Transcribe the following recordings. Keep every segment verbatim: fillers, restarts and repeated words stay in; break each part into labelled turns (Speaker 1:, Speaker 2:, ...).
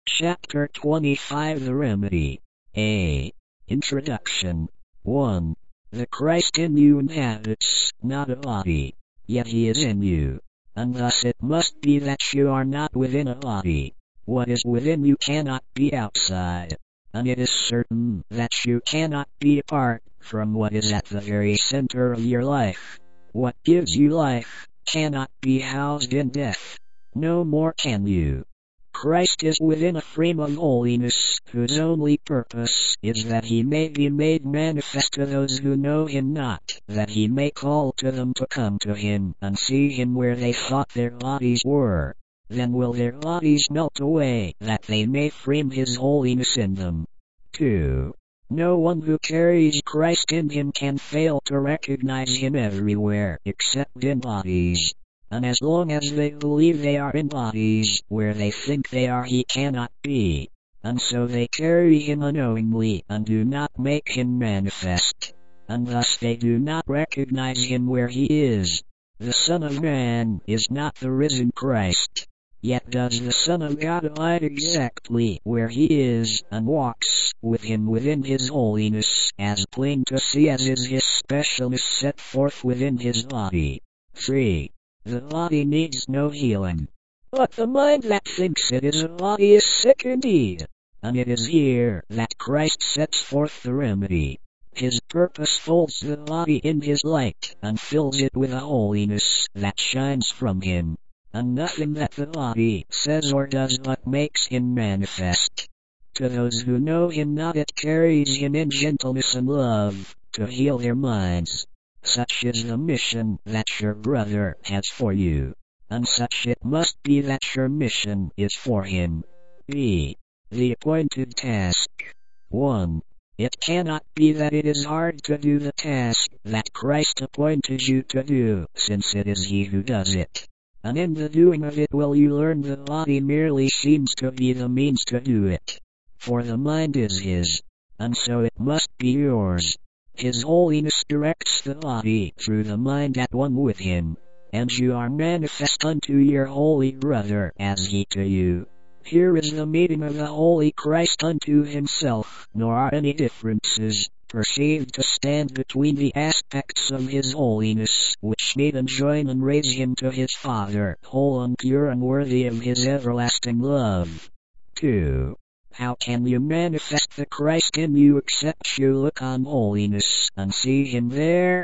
Speaker 1: Chapter twenty-five The Remedy. A. Introduction. one. The Christ in you inhabits, not a body, yet he is in you, and thus it must be that you are not within a body. What is within you cannot be outside, and it is certain that you cannot be apart from what is at the very center of your life. What gives you life cannot be housed in death. No more can you. Christ is within a frame of holiness, whose only purpose is that he may be made manifest to those who know him not, that he may call to them to come to him and see him where they thought their bodies were. Then will their bodies melt away, that they may frame his holiness in them. two. No one who carries Christ in him can fail to recognize him everywhere, except in bodies. And as long as they believe they are in bodies where they think they are, he cannot be. And so they carry him unknowingly and do not make him manifest. And thus they do not recognize him where he is. The Son of Man is not the risen Christ. Yet does the Son of God abide exactly where he is, and walks with him within his holiness, as plain to see as is his specialness set forth within his body. three. The body needs no healing, but the mind that thinks it is a body is sick indeed. And it is here that Christ sets forth the remedy. His purpose folds the body in his light, and fills it with a holiness that shines from him. And nothing that the body says or does but makes him manifest. To those who know him not, it carries him in gentleness and love, to heal their minds. Such is the mission that your brother has for you, and such it must be that your mission is for him. B. The appointed task. one. It cannot be that it is hard to do the task that Christ appointed you to do, since it is he who does it. And in the doing of it will you learn the body merely seems to be the means to do it. For the mind is his, and so it must be yours. His holiness directs the body through the mind at one with him, and you are manifest unto your holy brother as he to you. Here is the meeting of the holy Christ unto himself, nor are any differences perceived to stand between the aspects of his holiness, which meet and join and raise him to his Father, whole and pure and worthy of his everlasting love. two. How can you manifest the Christ in you except you look on holiness and see him there?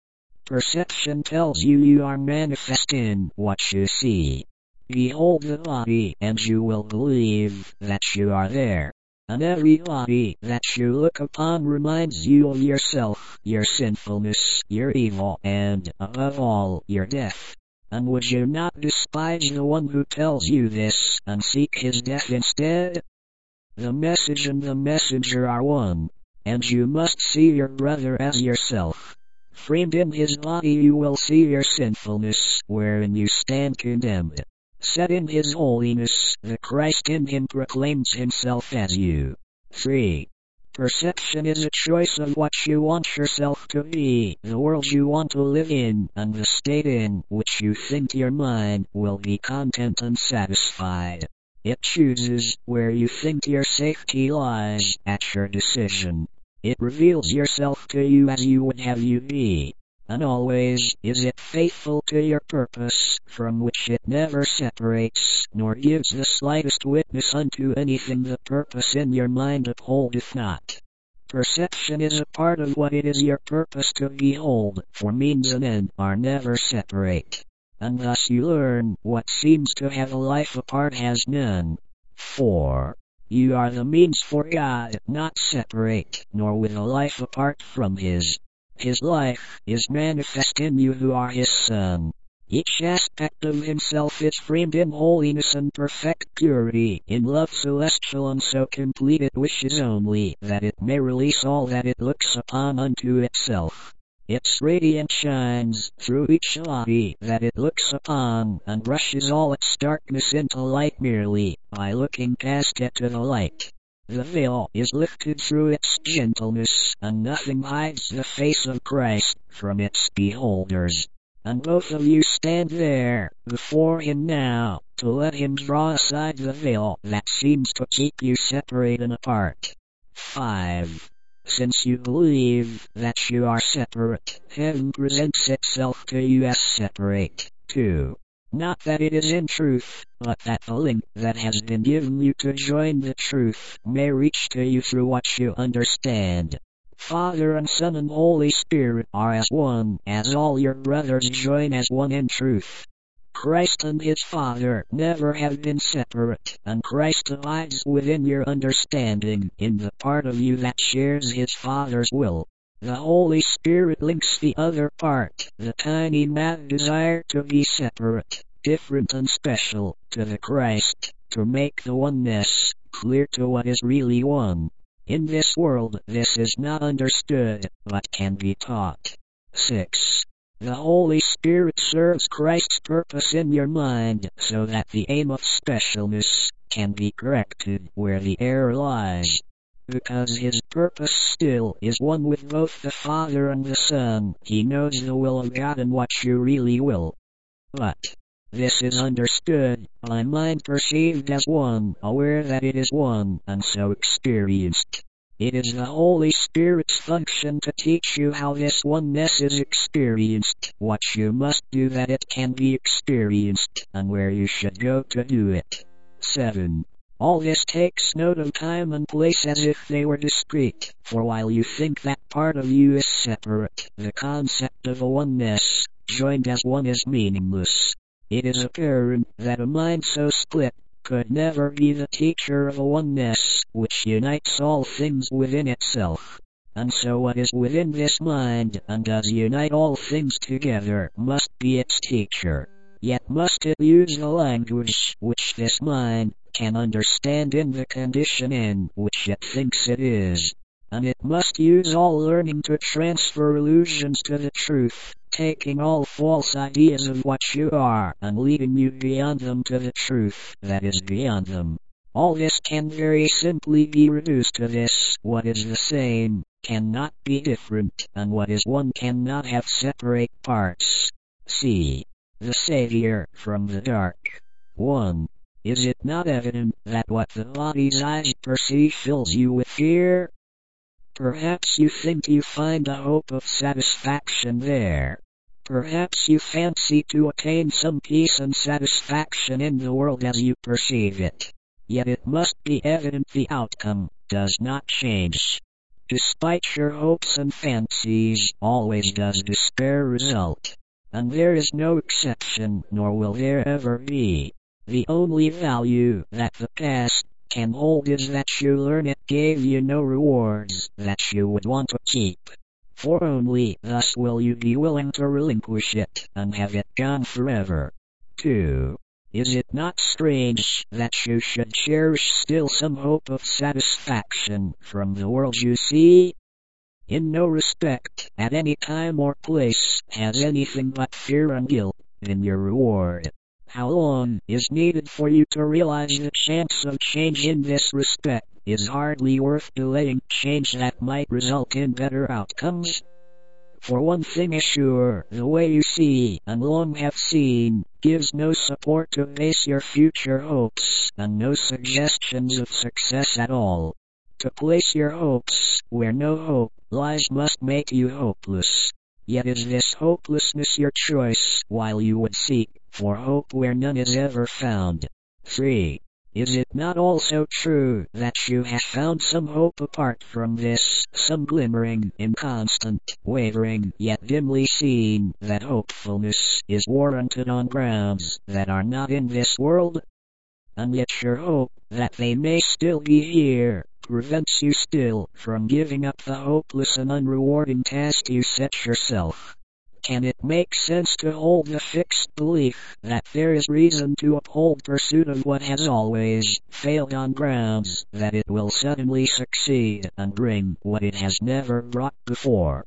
Speaker 1: Perception tells you you are manifest in what you see. Behold the body, and you will believe that you are there. And every body that you look upon reminds you of yourself, your sinfulness, your evil, and, above all, your death. And would you not despise the one who tells you this, and seek his death instead? The message and the messenger are one, and you must see your brother as yourself. Framed in his body you will see your sinfulness, wherein you stand condemned. Set in his holiness, the Christ in him proclaims himself as you. three. Perception is a choice of what you want yourself to be, the world you want to live in, and the state in which you think your mind will be content and satisfied. It chooses where you think your safety lies at your decision. It reveals yourself to you as you would have you be. And always is it faithful to your purpose, from which it never separates, nor gives the slightest witness unto anything the purpose in your mind upholdeth not. Perception is a part of what it is your purpose to behold, for means and end are never separate. And thus you learn what seems to have a life apart has none. four. You are the means for God, not separate, nor with a life apart from his. His life is manifest in you who are his Son. Each aspect of himself is framed in holiness and perfect purity, in love celestial, and so complete it wishes only that it may release all that it looks upon unto itself. Its radiance shines through each body that it looks upon, and brushes all its darkness into light merely by looking past it to the light. The veil is lifted through its gentleness, and nothing hides the face of Christ from its beholders. and both of you stand there before him now, to let him draw aside the veil that seems to keep you separate and apart. five. Since you believe that you are separate, heaven presents itself to you as separate, too. Not that it is in truth, but that the link that has been given you to join the truth may reach to you through what you understand. Father and Son and Holy Spirit are as one, as all your brothers join as one in truth. Christ and his Father never have been separate, and Christ abides within your understanding, in the part of you that shares his Father's will. The Holy Spirit links the other part, the tiny mad desire to be separate, different and special, to the Christ, to make the oneness clear to what is really one. In this world, this is not understood, but can be taught. six. The Holy Spirit serves Christ's purpose in your mind, so that the aim of specialness can be corrected where the error lies. Because his purpose still is one with both the Father and the Son, he knows the will of God and what you really will. But this is understood by mind perceived as one, aware that it is one, and so experienced. It is the Holy Spirit's function to teach you how this oneness is experienced, what you must do that it can be experienced, and where you should go to do it. seven. All this takes note of time and place as if they were discrete, for while you think that part of you is separate, the concept of a oneness, joined as one, is meaningless. It is apparent that a mind so split could never be the teacher of a oneness, which unites all things within itself. And so what is within this mind, and does unite all things together, must be its teacher. Yet must it use the language which this mind can understand in the condition in which it thinks it is. And it must use all learning to transfer illusions to the truth, taking all false ideas of what you are and leading you beyond them to the truth that is beyond them. All this can very simply be reduced to this: what is the same cannot be different, and what is one cannot have separate parts. See the Savior from the dark. one. Is it not evident that what the body's eyes perceive fills you with fear? Perhaps you think you find a hope of satisfaction there. Perhaps you fancy to attain some peace and satisfaction in the world as you perceive it. Yet it must be evident the outcome does not change. Despite your hopes and fancies, always does despair result. And there is no exception, nor will there ever be. The only value that the past can hold is that you learn it gave you no rewards that you would want to keep. For only thus will you be willing to relinquish it and have it gone forever. two. Is it not strange that you should cherish still some hope of satisfaction from the world you see? In no respect, at any time or place, has anything but fear and guilt been your reward. How long is needed for you to realize the chance of change in this respect is hardly worth delaying change that might result in better outcomes? For one thing is sure, the way you see, and long have seen, gives no support to base your future hopes, and no suggestions of success at all. To place your hopes where no hope lies must make you hopeless. Yet is this hopelessness your choice, while you would seek for hope where none is ever found? three. Is it not also true that you have found some hope apart from this, some glimmering, inconstant, wavering, yet dimly seen, that hopefulness is warranted on grounds that are not in this world? And yet your hope that they may still be here prevents you still from giving up the hopeless and unrewarding task you set yourself. Can it make sense to hold the fixed belief that there is reason to uphold pursuit of what has always failed on grounds that it will suddenly succeed and bring what it has never brought before?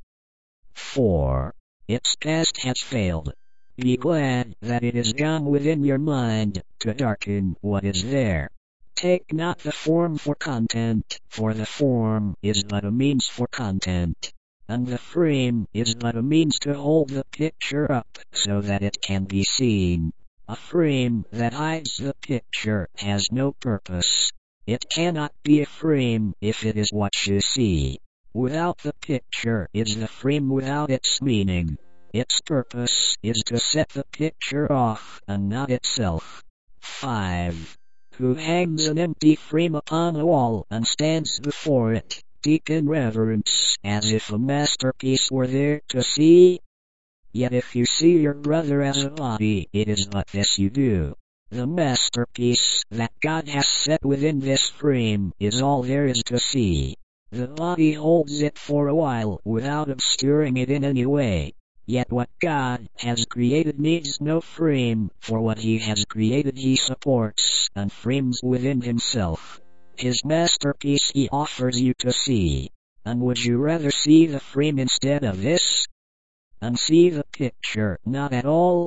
Speaker 1: four. Its past has failed. Be glad that it is gone within your mind to darken what is there. Take not the form for content, for the form is but a means for content. and the frame is but a means to hold the picture up so that it can be seen. A frame that hides the picture has no purpose. It cannot be a frame if it is what you see. Without the picture is the frame without its meaning. Its purpose is to set the picture off and not itself. five. Who hangs an empty frame upon a wall and stands before it, deep in reverence, as if a masterpiece were there to see? Yet if you see your brother as a body, it is but this you do. The masterpiece that God has set within this frame is all there is to see. The body holds it for a while without obscuring it in any way. Yet what God has created needs no frame, for what He has created He supports and frames within Himself. His masterpiece He offers you to see. And would you rather see the frame instead of this? And see the picture not at all?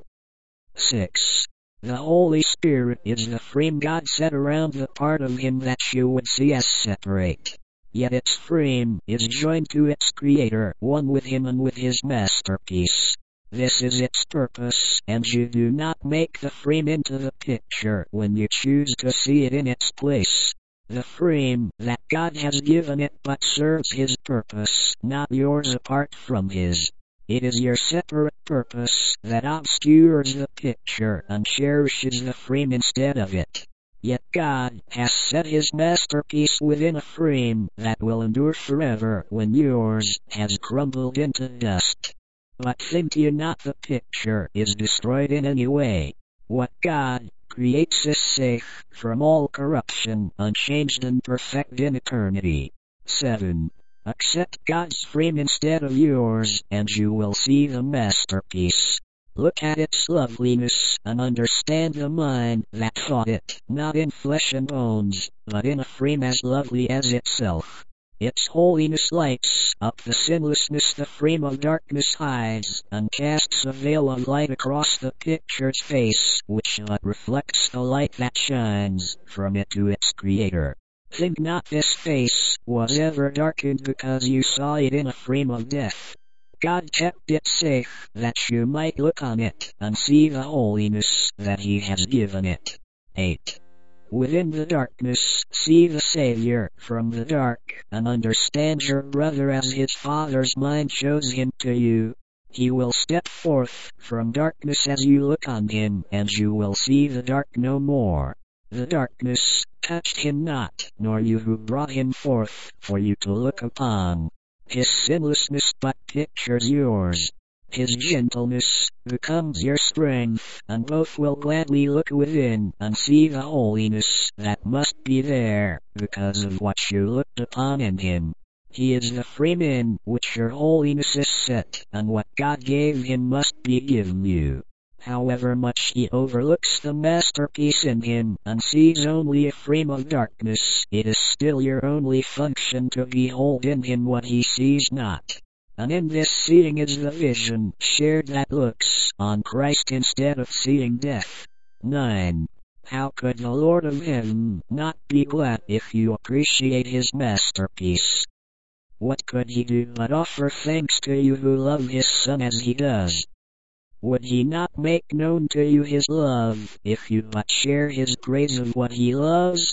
Speaker 1: six. The Holy Spirit is the frame God set around the part of Him that you would see as separate. Yet its frame is joined to its Creator, one with Him and with His masterpiece. This is its purpose, and you do not make the frame into the picture when you choose to see it in its place. The frame that God has given it but serves His purpose, not yours apart from His. It is your separate purpose that obscures the picture and cherishes the frame instead of it. Yet God has set His masterpiece within a frame that will endure forever when yours has crumbled into dust. But think ye not the picture is destroyed in any way. What God creates is safe from all corruption, unchanged and perfect in eternity. seven. Accept God's frame instead of yours, and you will see the masterpiece. Look at its loveliness, and understand the mind that thought it, not in flesh and bones, but in a frame as lovely as itself. Its holiness lights up the sinlessness the frame of darkness hides, and casts a veil of light across the picture's face, which but reflects the light that shines from it to its Creator. Think not this face was ever darkened because you saw it in a frame of death. God kept it safe that you might look on it and see the holiness that He has given it. eight. Within the darkness, see the Savior from the dark, and understand your brother as His Father's mind shows him to you. He will step forth from darkness as you look on Him, and you will see the dark no more. The darkness touched Him not, nor you who brought Him forth for you to look upon. His sinlessness but pictures yours. His gentleness becomes your strength, and both will gladly look within and see the holiness that must be there because of what you looked upon in Him. He is the frame in which your holiness is set, and what God gave Him must be given you. However much he overlooks the masterpiece in Him and sees only a frame of darkness, it is still your only function to behold in Him what He sees not. And in this seeing is the vision shared that looks on Christ instead of seeing death. nine. How could the Lord of Heaven not be glad if you appreciate His masterpiece? What could He do but offer thanks to you who love His Son as He does? Would He not make known to you His love, if you but share His praise of what He loves?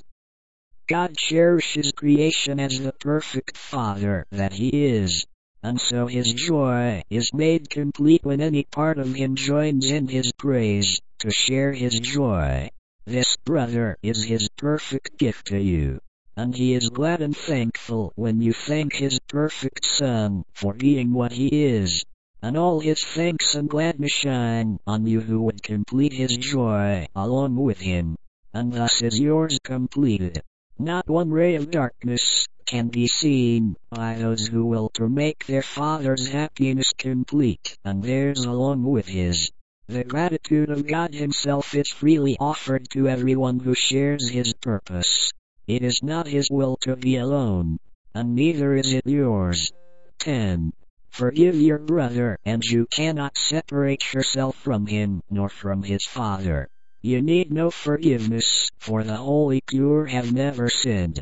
Speaker 1: God cherishes creation as the perfect Father that He is, and so His joy is made complete when any part of Him joins in His praise, to share His joy. This brother is His perfect gift to you, and He is glad and thankful when you thank His perfect Son for being what He is. And all His thanks and gladness shine on you who would complete His joy along with Him, and thus is yours completed. Not one ray of darkness can be seen by those who will to make their Father's happiness complete, and theirs along with His. The gratitude of God Himself is freely offered to everyone who shares His purpose. It is not His will to be alone, and neither is it yours. ten. Forgive your brother, and you cannot separate yourself from him, nor from his Father. You need no forgiveness, for the holy pure have never sinned.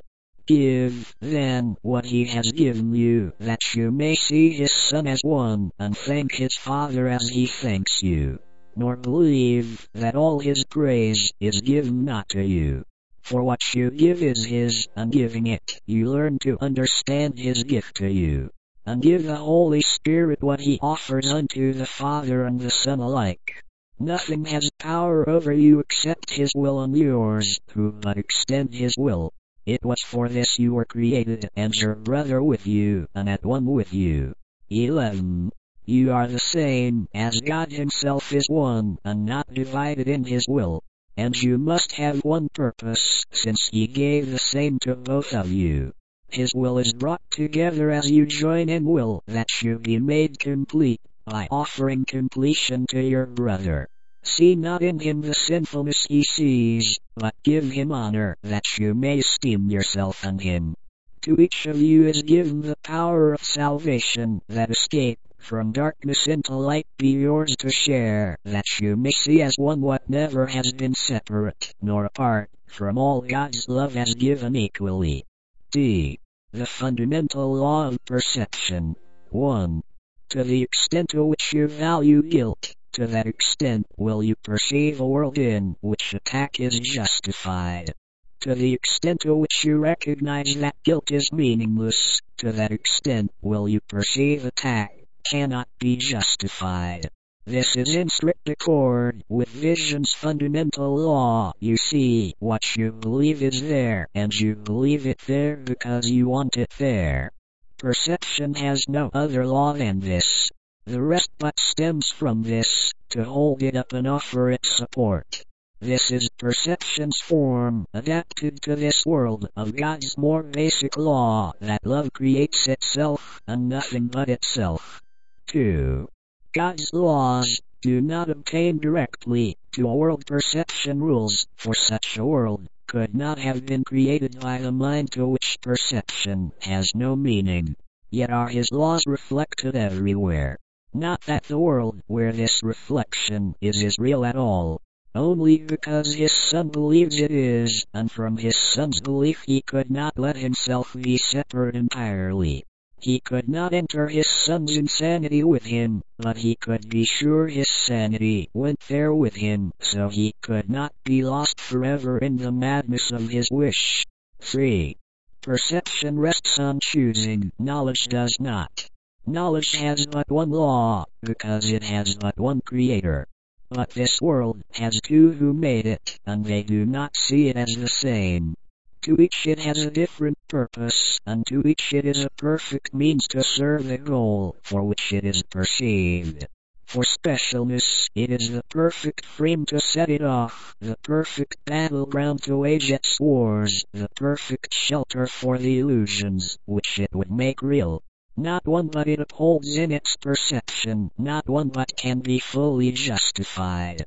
Speaker 1: Give, then, what he has given you, that you may see his Son as one, and thank his Father as he thanks you. Nor believe that all his praise is given not to you. For what you give is his, and giving it, you learn to understand his gift to you. And give the Holy Spirit what he offers unto the Father and the Son alike. Nothing has power over you except his will and yours, who but extend his will. It was for this you were created, and your brother with you, and at one with you. eleven. You are the same, as God himself is one, and not divided in his will. And you must have one purpose, since he gave the same to both of you. His will is brought together as you join in will, that you be made complete, by offering completion to your brother. See not in him the sinfulness he sees, but give him honor, that you may esteem yourself and him. To each of you is given the power of salvation, that escape from darkness into light be yours to share, that you may see as one what never has been separate, nor apart, from all God's love has given equally. D. The fundamental law of perception. one. To the extent to which you value guilt, to that extent will you perceive a world in which attack is justified. To the extent to which you recognize that guilt is meaningless, to that extent will you perceive attack cannot be justified. This is in strict accord with vision's fundamental law. You see what you believe is there, and you believe it there because you want it there. Perception has no other law than this. The rest but stems from this, to hold it up and offer it support. This is perception's form, adapted to this world, of God's more basic law, that love creates itself, and nothing but itself. two. God's laws do not obtain directly to a world. Perception rules, for such a world could not have been created by the mind to which perception has no meaning. Yet are his laws reflected everywhere. Not that the world where this reflection is is real at all, only because his Son believes it is, and from his Son's belief he could not let himself be separate entirely. He could not enter his Son's insanity with him, but he could be sure his sanity went there with him, so he could not be lost forever in the madness of his wish. three. Perception rests on choosing, knowledge does not. Knowledge has but one law, because it has but one creator. But this world has two who made it, and they do not see it as the same. To each it has a different purpose, and to each it is a perfect means to serve the goal for which it is perceived. For specialness, it is the perfect frame to set it off, the perfect battleground to wage its wars, the perfect shelter for the illusions which it would make real. Not one but it upholds in its perception, not one but can be fully justified.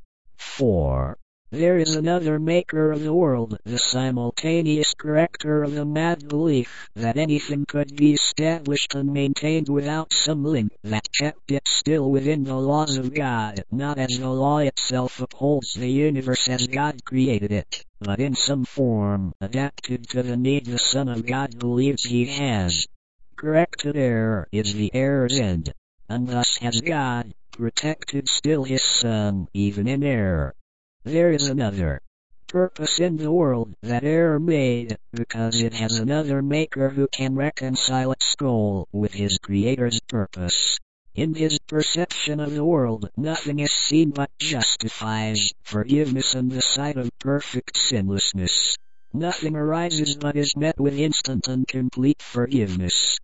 Speaker 1: four. There is another maker of the world, the simultaneous corrector of the mad belief that anything could be established and maintained without some link that kept it still within the laws of God, not as the law itself upholds the universe as God created it, but in some form adapted to the need the Son of God believes he has. Corrected error is the error's end, and thus has God protected still his Son even in error. There is another purpose in the world that error made, because it has another maker who can reconcile its goal with his Creator's purpose. In his perception of the world, nothing is seen but justifies, forgiveness and the sight of perfect sinlessness. Nothing arises but is met with instant and complete forgiveness.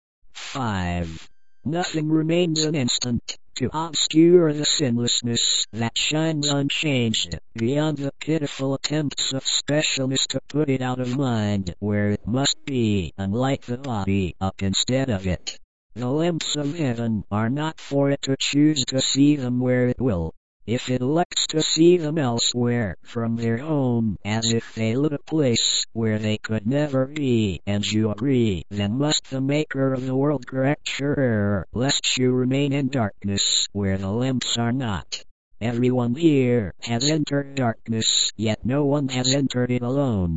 Speaker 1: five. Nothing remains an instant to obscure the sinlessness that shines unchanged, beyond the pitiful attempts of specialness to put it out of mind where it must be, and light the body up instead of it. The lamps of heaven are not for it to choose to see them where it will. If it elects to see them elsewhere from their home, as if they lit a place where they could never be, and you agree, then must the Maker of the world correct your error, lest you remain in darkness where the lamps are not. Everyone here has entered darkness, yet no one has entered it alone.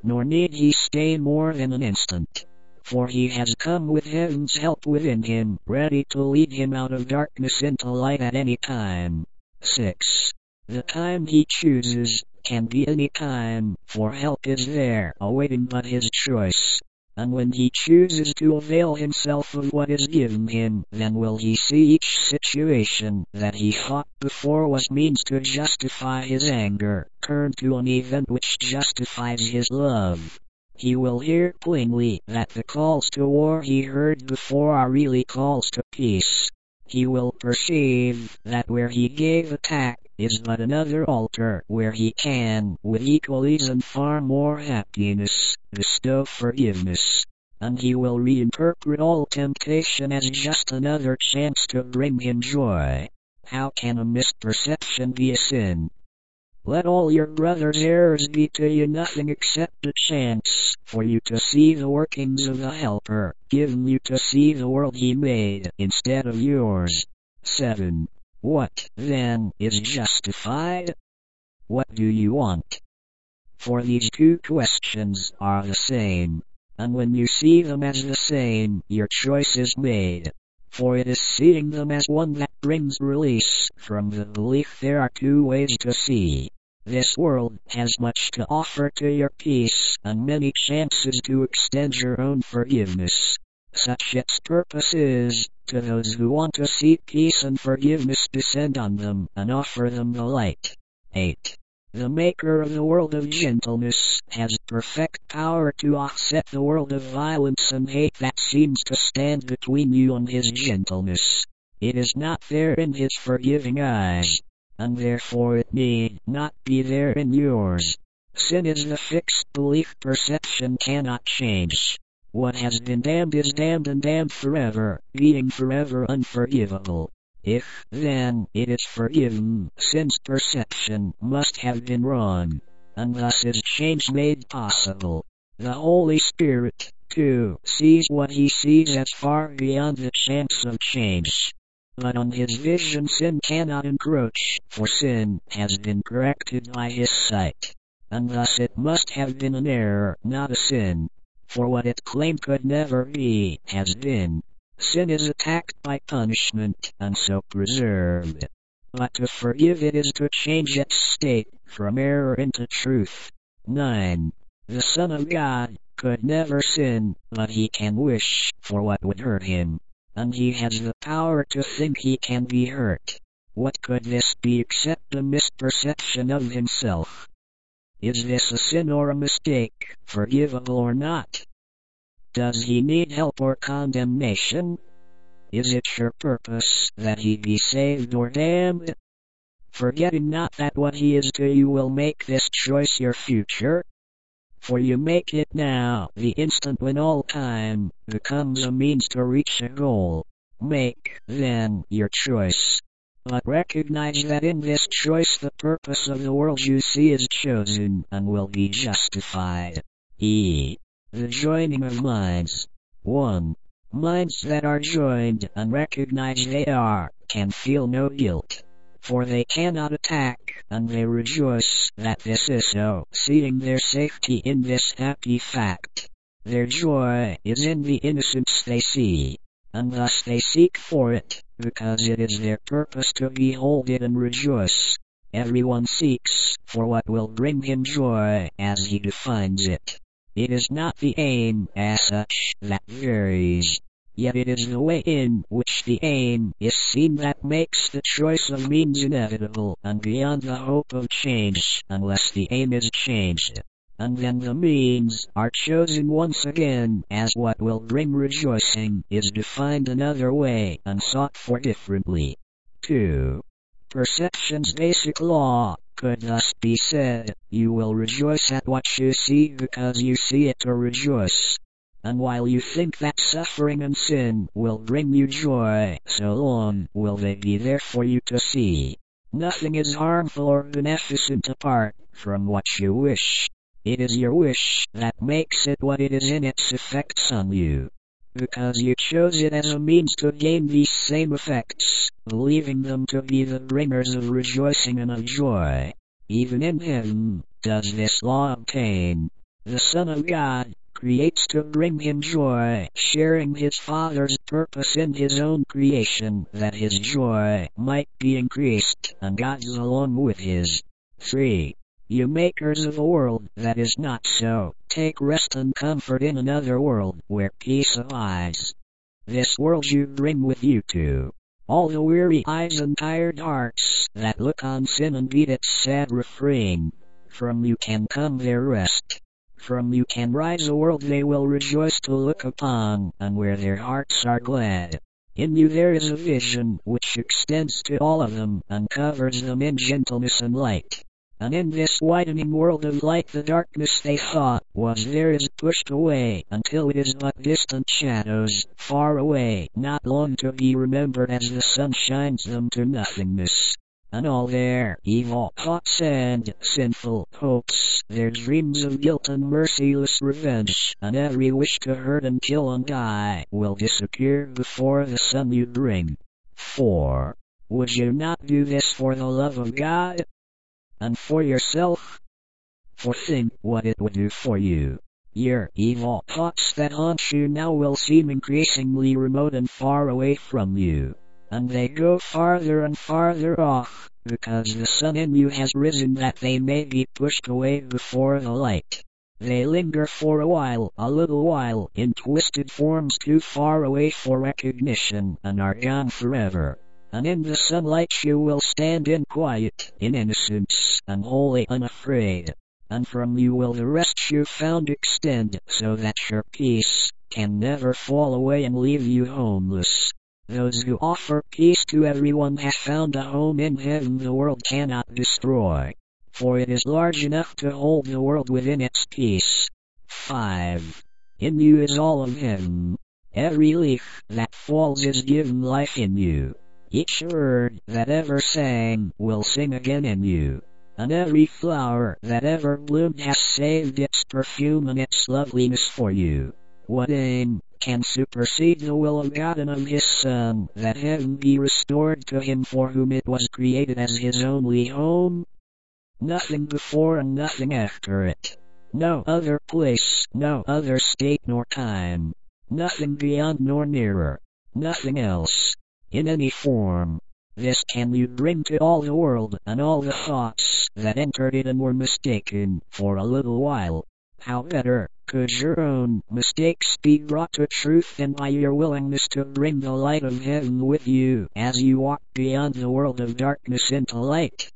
Speaker 1: nor need he stay more than an instant. For he has come with heaven's help within him, ready to lead him out of darkness into light at any time. six. The time he chooses can be any time, for help is there, awaiting but his choice. And when he chooses to avail himself of what is given him, then will he see each situation that he thought before was means to justify his anger, turn to an event which justifies his love. He will hear plainly that the calls to war he heard before are really calls to peace. He will perceive that where he gave attack is but another altar where he can, with equal ease and far more happiness, bestow forgiveness. And he will reinterpret all temptation as just another chance to bring him joy. How can a misperception be a sin? Let all your brother's errors be to you nothing except a chance for you to see the workings of the Helper, given you to see the world he made instead of yours. seven. What, then, is justified? What do you want? For these two questions are the same, and when you see them as the same, your choice is made. For it is seeing them as one that brings release from the belief there are two ways to see. This world has much to offer to your peace, and many chances to extend your own forgiveness. Such its purpose is, to those who want to see peace and forgiveness descend on them, and offer them the light. eight. The Maker of the world of gentleness has perfect power to offset the world of violence and hate that seems to stand between you and his gentleness. It is not there in his forgiving eyes, and therefore it need not be there in yours. Sin is the fixed belief perception cannot change. What has been damned is damned and damned forever, being forever unforgivable. If, then, it is forgiven, sin's perception must have been wrong, and thus is change made possible. The Holy Spirit, too, sees what he sees as far beyond the chance of change. But on his vision sin cannot encroach, for sin has been corrected by his sight. And thus it must have been an error, not a sin. For what it claimed could never be, has been. Sin is attacked by punishment, and so preserved. But to forgive it is to change its state, from error into truth. nine. The Son of God could never sin, but he can wish for what would hurt him. And he has the power to think he can be hurt. What could this be except a misperception of himself? Is this a sin or a mistake, forgivable or not? Does he need help or condemnation? Is it your purpose that he be saved or damned? Forgetting not that what he is to you will make this choice your future. For you make it now, the instant when all time becomes a means to reach a goal. Make, then, your choice. But recognize that in this choice the purpose of the world you see is chosen, and will be justified. E. The joining of minds. one. Minds that are joined, and recognize they are, can feel no guilt. For they cannot attack, and they rejoice that this is so, seeing their safety in this happy fact. Their joy is in the innocence they see, and thus they seek for it, because it is their purpose to behold it and rejoice. Everyone seeks for what will bring him joy, as he defines it. It is not the aim, as such, that varies. Yet it is the way in which the aim is seen that makes the choice of means inevitable and beyond the hope of change, unless the aim is changed. And then the means are chosen once again, as what will bring rejoicing is defined another way and sought for differently. two. Perception's basic law could thus be said: you will rejoice at what you see because you see it to rejoice. And while you think that suffering and sin will bring you joy, so long will they be there for you to see. Nothing is harmful or beneficent apart from what you wish. It is your wish that makes it what it is in its effects on you. Because you chose it as a means to gain these same effects, believing them to be the bringers of rejoicing and of joy. Even in heaven does this law obtain. the Son of God, creates to bring him joy, sharing his Father's purpose in his own creation, that his joy might be increased, and God's along with his. three. You makers of a world that is not so, take rest and comfort in another world, where peace abides. This world you bring with you to all the weary eyes and tired hearts that look on sin and beat its sad refrain. From you can come their rest. From you can rise a world they will rejoice to look upon, and where their hearts are glad. In you there is a vision which extends to all of them, and covers them in gentleness and light. And in this widening world of light the darkness they thought was there is pushed away, until it is but distant shadows, far away, not long to be remembered as the sun shines them to nothingness. And all their evil thoughts and sinful hopes, their dreams of guilt and merciless revenge, and every wish to hurt and kill and die, will disappear before the sun you bring. four. Would you not do this for the love of God? And for yourself? For think what it would do for you. Your evil thoughts that haunt you now will seem increasingly remote and far away from you. And they go farther and farther off, because the sun in you has risen that they may be pushed away before the light. They linger for a while, a little while, in twisted forms too far away for recognition, and are gone forever. And in the sunlight you will stand in quiet, in innocence, and wholly unafraid. And from you will the rest you found extend, so that your peace can never fall away and leave you homeless. Those who offer peace to everyone have found a home in heaven the world cannot destroy, for it is large enough to hold the world within its peace. five. In you is all of heaven. Every leaf that falls is given life in you. Each bird that ever sang will sing again in you. And every flower that ever bloomed has saved its perfume and its loveliness for you. What aim can supersede the will of God and of his Son, that heaven be restored to him for whom it was created as his only home? Nothing before and nothing after it. No other place, no other state nor time. Nothing beyond nor nearer. Nothing else, in any form. This can you bring to all the world, and all the thoughts that entered it and were mistaken, for a little while. How better could your own mistakes be brought to truth than by your willingness to bring the light of heaven with you, as you walk beyond the world of darkness into light?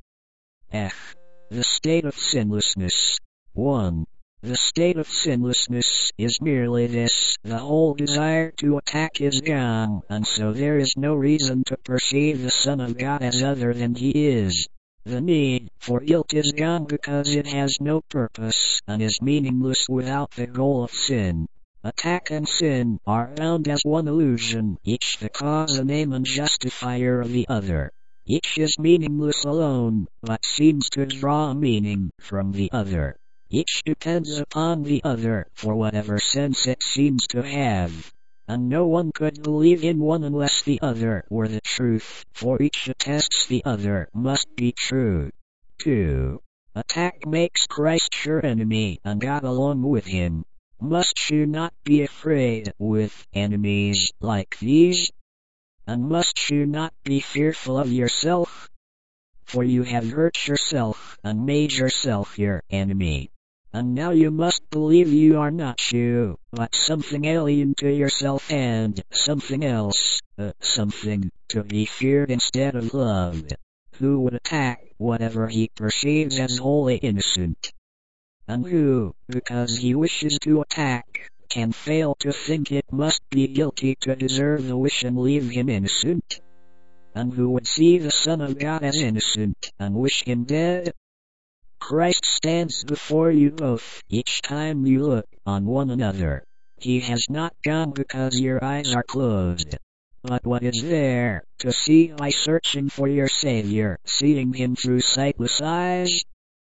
Speaker 1: F. The state of sinlessness. one. The state of sinlessness is merely this: the whole desire to attack is gone, and so there is no reason to perceive the Son of God as other than he is. The need for guilt is gone because it has no purpose, and is meaningless without the goal of sin. Attack and sin are found as one illusion, each the cause and aim and justifier of the other. Each is meaningless alone, but seems to draw a meaning from the other. Each depends upon the other for whatever sense it seems to have. And no one could believe in one unless the other were the truth, for each attests the other must be true. two. Attack makes Christ your enemy, and God along with him. Must you not be afraid with enemies like these? And must you not be fearful of yourself? For you have hurt yourself, and made yourself your enemy. And now you must believe you are not you, but something alien to yourself and something else, uh, something to be feared instead of loved, who would attack whatever he perceives as wholly innocent. And who, because he wishes to attack, can fail to think it must be guilty to deserve the wish and leave him innocent? And who would see the Son of God as innocent, and wish him dead? Christ stands before you both, each time you look on one another. He has not gone because your eyes are closed, but what is there to see by searching for your Savior, seeing him through sightless eyes?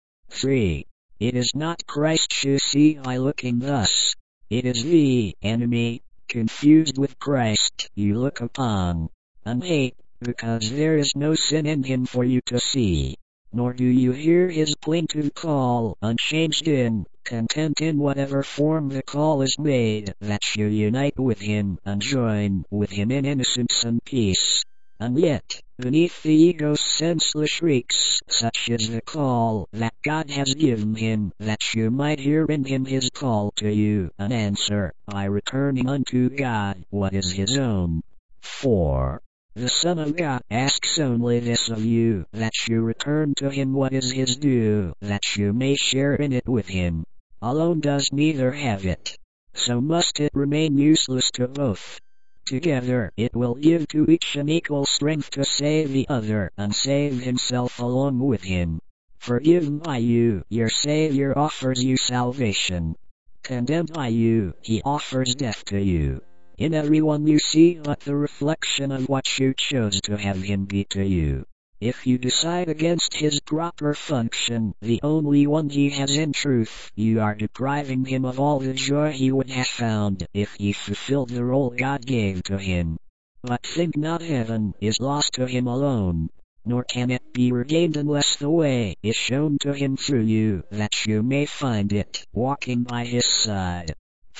Speaker 1: three. It is not Christ you see by looking thus. It is the enemy, confused with Christ, you look upon, and hate, because there is no sin in him for you to see. Nor do you hear his plaintive call, unchanged in content in whatever form the call is made, that you unite with him and join with him in innocence and peace. And yet, beneath the ego's senseless shrieks, such is the call that God has given him, that you might hear in him his call to you, and answer, by returning unto God what is his own. four. The Son of God asks only this of you, that you return to him what is his due, that you may share in it with him. Alone does neither have it. So must it remain useless to both. Together it will give to each an equal strength to save the other, and save himself along with him. Forgiven by you, your Savior offers you salvation. Condemned by you, he offers death to you. In everyone you see but the reflection of what you chose to have him be to you. If you decide against his proper function, the only one he has in truth, you are depriving him of all the joy he would have found if he fulfilled the role God gave to him. But think not heaven is lost to him alone, nor can it be regained unless the way is shown to him through you, that you may find it, walking by his side.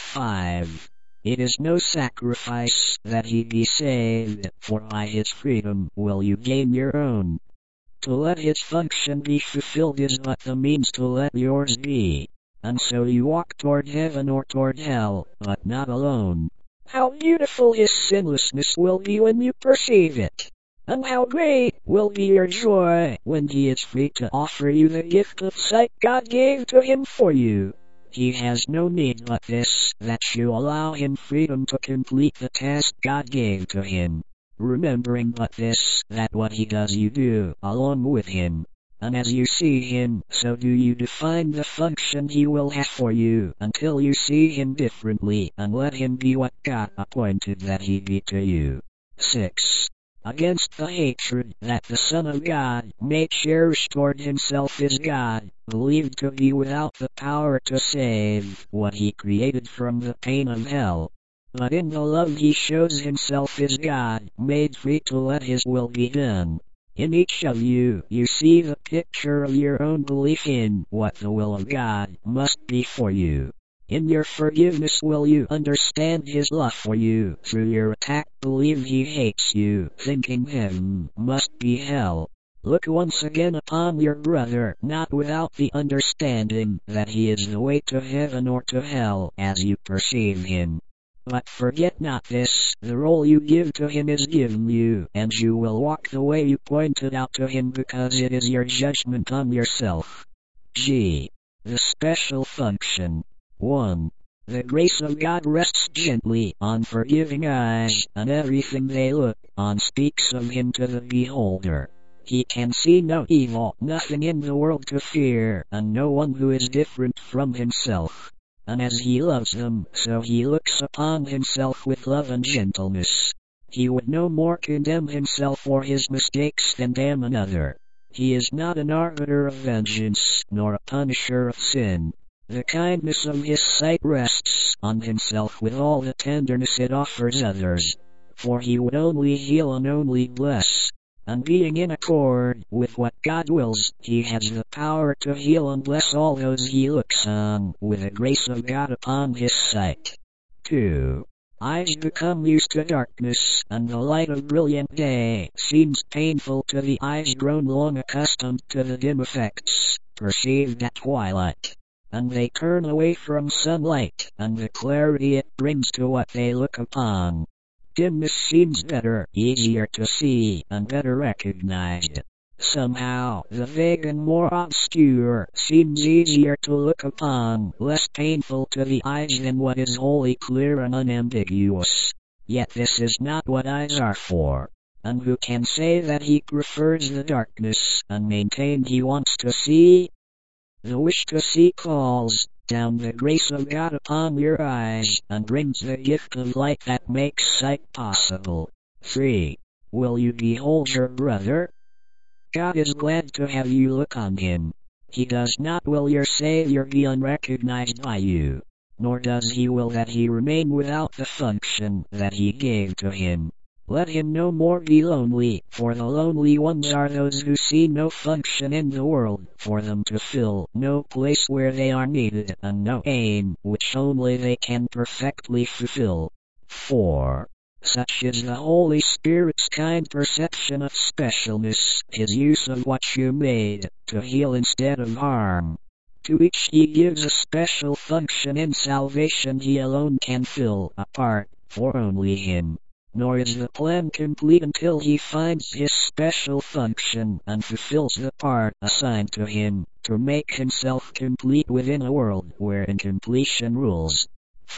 Speaker 1: five. It is no sacrifice that he be saved, for by his freedom will you gain your own. To let his function be fulfilled is but the means to let yours be. And so you walk toward heaven or toward hell, but not alone. How beautiful his sinlessness will be when you perceive it! And how great will be your joy when he is free to offer you the gift of sight God gave to him for you. He has no need but this, that you allow him freedom to complete the task God gave to him. Remembering but this, that what he does you do, along with him. And as you see him, so do you define the function he will have for you, until you see him differently, and let him be what God appointed that he be to you. six. Against the hatred that the Son of God may cherish toward himself is God, believed to be without the power to save what he created from the pain of hell. But in the love he shows himself is God, made free to let his will be done. In each of you, you see the picture of your own belief in what the will of God must be for you. In your forgiveness will you understand his love for you. Through your attack believe he hates you, thinking heaven must be hell. Look once again upon your brother, not without the understanding that he is the way to heaven or to hell as you perceive him. But forget not this, the role you give to him is given you, and you will walk the way you pointed out to him because it is your judgment on yourself. G. The special function. one. The grace of God rests gently on forgiving eyes, and everything they look on speaks of him to the beholder. He can see no evil, nothing in the world to fear, and no one who is different from himself. And as he loves them, so he looks upon himself with love and gentleness. He would no more condemn himself for his mistakes than damn another. He is not an arbiter of vengeance, nor a punisher of sin. The kindness of his sight rests on himself with all the tenderness it offers others. For he would only heal and only bless. And being in accord with what God wills, he has the power to heal and bless all those he looks on, with the grace of God upon his sight. two. Eyes become used to darkness, and the light of brilliant day seems painful to the eyes grown long accustomed to the dim effects perceived at twilight. And they turn away from sunlight, and the clarity it brings to what they look upon. Dimness seems better, easier to see, and better recognized. Somehow, the vague and more obscure seems easier to look upon, less painful to the eyes than what is wholly clear and unambiguous. Yet this is not what eyes are for. And who can say that he prefers the darkness, and maintain he wants to see? The wish to see calls down the grace of God upon your eyes, and brings the gift of light that makes sight possible. three. Will you behold your brother? God is glad to have you look on him. He does not will your Savior be unrecognized by you, nor does he will that he remain without the function that he gave to him. Let him no more be lonely, for the lonely ones are those who see no function in the world for them to fill, no place where they are needed, and no aim which only they can perfectly fulfill. four. Such is the Holy Spirit's kind perception of specialness, his use of what you made, to heal instead of harm. To each he gives a special function in salvation he alone can fill, apart, for only him. Nor is the plan complete until he finds his special function and fulfills the part assigned to him, to make himself complete within a world where incompletion rules.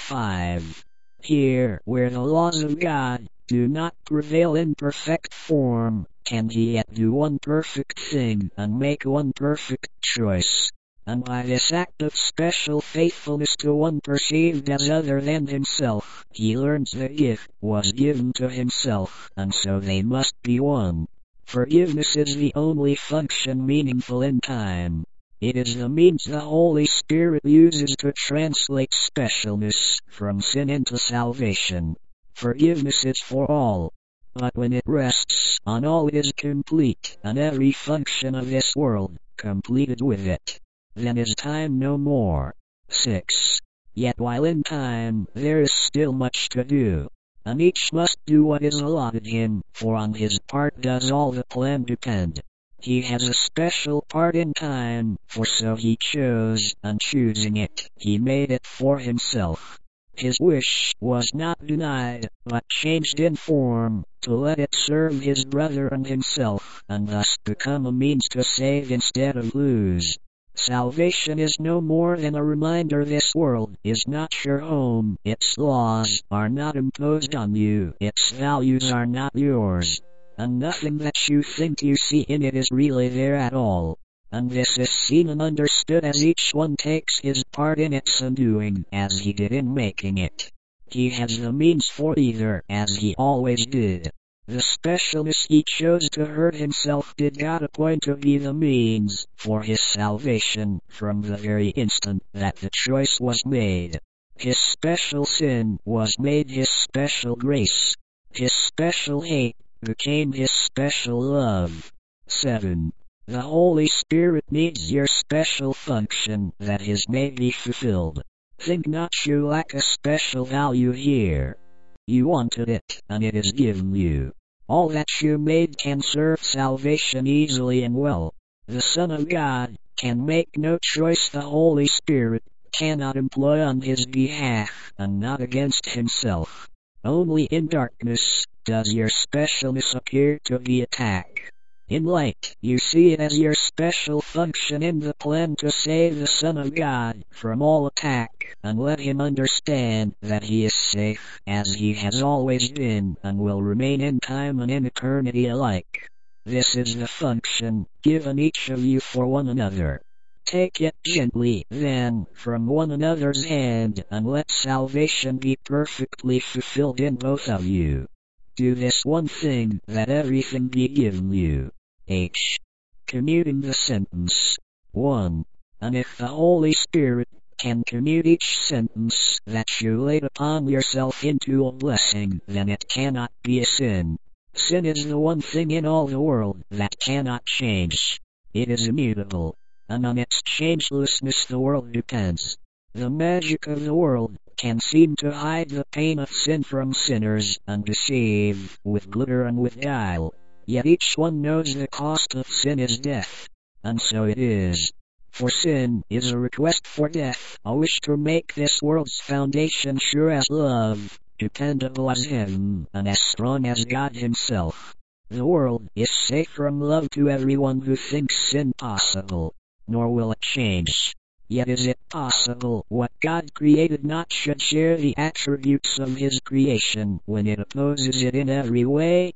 Speaker 1: five. Here, where the laws of God do not prevail in perfect form, can he yet do one perfect thing and make one perfect choice. And by this act of special faithfulness to one perceived as other than himself, he learns that gift was given to himself, and so they must be one. Forgiveness is the only function meaningful in time. It is the means the Holy Spirit uses to translate specialness from sin into salvation. Forgiveness is for all. But when it rests on all, it is complete, and every function of this world completed with it. Then is time no more. six. Yet while in time, there is still much to do, and each must do what is allotted him, for on his part does all the plan depend. He has a special part in time, for so he chose, and choosing it, he made it for himself. His wish was not denied, but changed in form, to let it serve his brother and himself, and thus become a means to save instead of lose. Salvation is no more than a reminder this world is not your home, its laws are not imposed on you, its values are not yours, and nothing that you think you see in it is really there at all. And this is seen and understood as each one takes his part in its undoing, as he did in making it. He has the means for either, as he always did. The specialness he chose to hurt himself did God appoint to be the means for his salvation from the very instant that the choice was made. His special sin was made his special grace. His special hate became his special love. seven. The Holy Spirit needs your special function that his may be fulfilled. Think not you lack a special value here. You wanted it, and it is given you. All that you made can serve salvation easily and well. The Son of God can make no choice the Holy Spirit cannot employ on his behalf, and not against himself. Only in darkness does your specialness appear to be attacked. In light, you see it as your special function in the plan to save the Son of God from all attack, and let him understand that he is safe, as he has always been, and will remain in time and in eternity alike. This is the function given each of you for one another. Take it gently, then, from one another's hand, and let salvation be perfectly fulfilled in both of you. Do this one thing, that everything be given you. H. Commuting the sentence. one. And if the Holy Spirit can commute each sentence that you laid upon yourself into a blessing, then it cannot be a sin. Sin is the one thing in all the world that cannot change. It is immutable, and on its changelessness the world depends. The magic of the world can seem to hide the pain of sin from sinners, and deceive with glitter and with guile. Yet each one knows the cost of sin is death, and so it is. For sin is a request for death, a wish to make this world's foundation sure as love, dependable as heaven, and as strong as God himself. The world is safe from love to everyone who thinks sin possible, nor will it change. Yet is it possible what God created not should share the attributes of his creation when it opposes it in every way?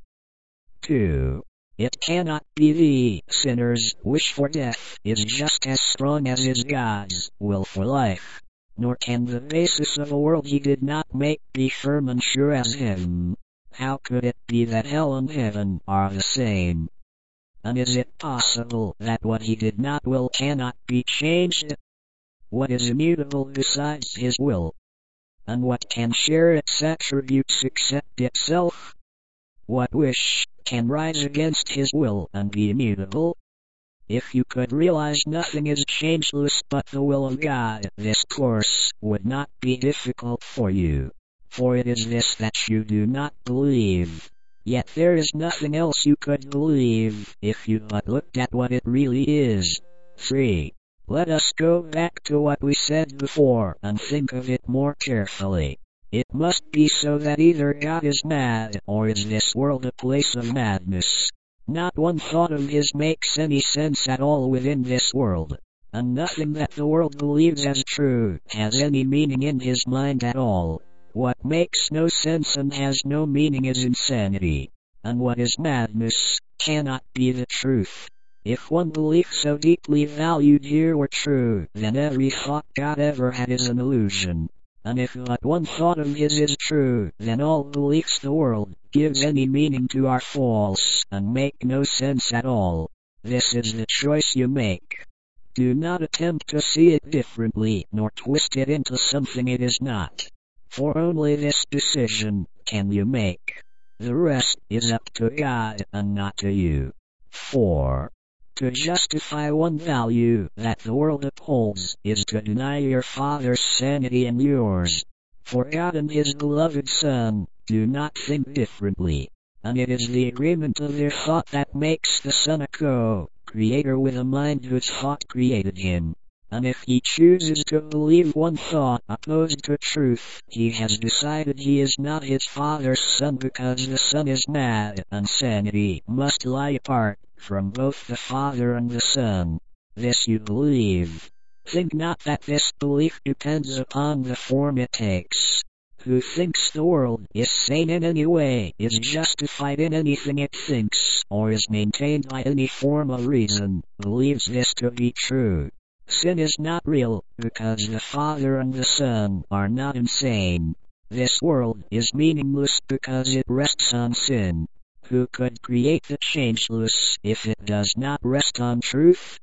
Speaker 1: two. It cannot be the sinner's wish for death is just as strong as is God's will for life. Nor can the basis of a world he did not make be firm and sure as heaven. How could it be that hell and heaven are the same? And is it possible that what he did not will cannot be changed? What is immutable besides his will? And what can share its attributes except itself? What wish can rise against his will and be immutable? If you could realize nothing is changeless but the will of God, this course would not be difficult for you. For it is this that you do not believe. Yet there is nothing else you could believe, if you but looked at what it really is. three. Let us go back to what we said before and think of it more carefully. It must be so that either God is mad, or is this world a place of madness. Not one thought of his makes any sense at all within this world, and nothing that the world believes as true has any meaning in his mind at all. What makes no sense and has no meaning is insanity, and what is madness cannot be the truth. If one belief so deeply valued here were true, then every thought God ever had is an illusion. And if but one thought of his is true, then all beliefs the world gives any meaning to are false, and make no sense at all. This is the choice you make. Do not attempt to see it differently, nor twist it into something it is not. For only this decision can you make. The rest is up to God, and not to you. four. To justify one value that the world upholds is to deny your Father's sanity and yours. For God and His beloved Son do not think differently, and it is the agreement of their thought that makes the Son a co-creator with a mind whose thought created Him. And if he chooses to believe one thought opposed to truth, he has decided he is not his Father's Son, because the Son is mad, and sanity must lie apart from both the Father and the Son. This you believe. Think not that this belief depends upon the form it takes. Who thinks the world is sane in any way, is justified in anything it thinks, or is maintained by any form of reason, believes this to be true. Sin is not real, because the Father and the Son are not insane. This world is meaningless because it rests on sin. Who could create the changeless if it does not rest on truth?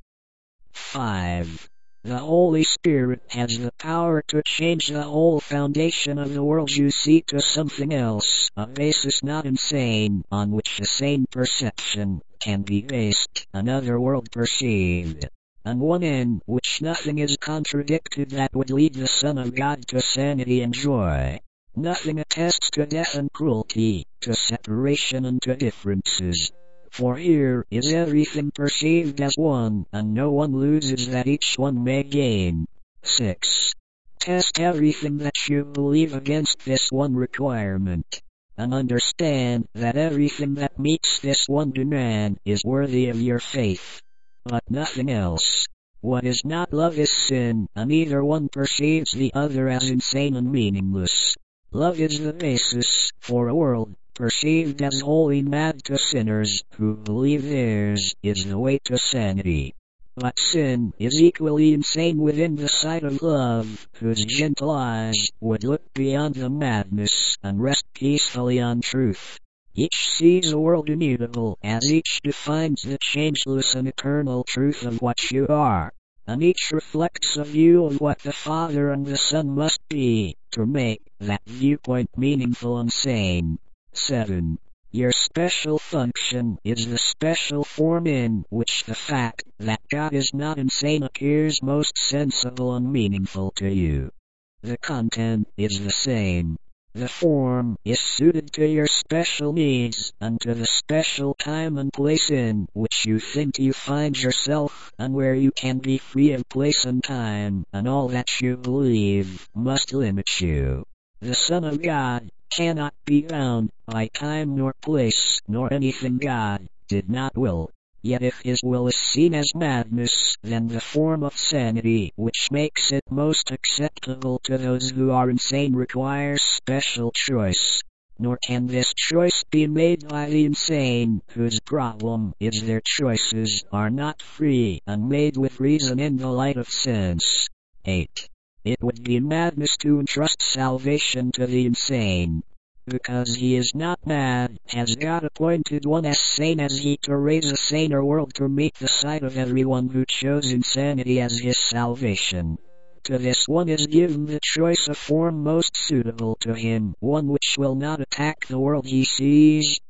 Speaker 1: five. The Holy Spirit has the power to change the whole foundation of the world you see to something else, a basis not insane, on which the sane perception can be based, another world perceived, and one in which nothing is contradicted that would lead the Son of God to sanity and joy. Nothing attests to death and cruelty, to separation and to differences. For here is everything perceived as one, and no one loses that each one may gain. six. Test everything that you believe against this one requirement, and understand that everything that meets this one demand is worthy of your faith, but nothing else. What is not love is sin, and either one perceives the other as insane and meaningless. Love is the basis for a world perceived as wholly mad to sinners who believe theirs is the way to sanity. But sin is equally insane within the sight of love, whose gentle eyes would look beyond the madness and rest peacefully on truth. Each sees a world immutable, as each defines the changeless and eternal truth of what you are, and each reflects a view of what the Father and the Son must be, to make that viewpoint meaningful and sane. seven. Your special function is the special form in which the fact that God is not insane appears most sensible and meaningful to you. The content is the same. The form is suited to your special needs and to the special time and place in which you think you find yourself, and where you can be free of place and time, and all that you believe must limit you. The Son of God cannot be bound by time nor place, nor anything God did not will. Yet if His will is seen as madness, then the form of sanity which makes it most acceptable to those who are insane requires special choice. Nor can this choice be made by the insane, whose problem is their choices are not free and made with reason in the light of sense. eight. It would be madness to entrust salvation to the insane. Because he is not mad, has God appointed one as sane as he to raise a saner world to meet the sight of everyone who chose insanity as his salvation. To this one is given the choice of form most suitable to him, one which will not attack the world he sees,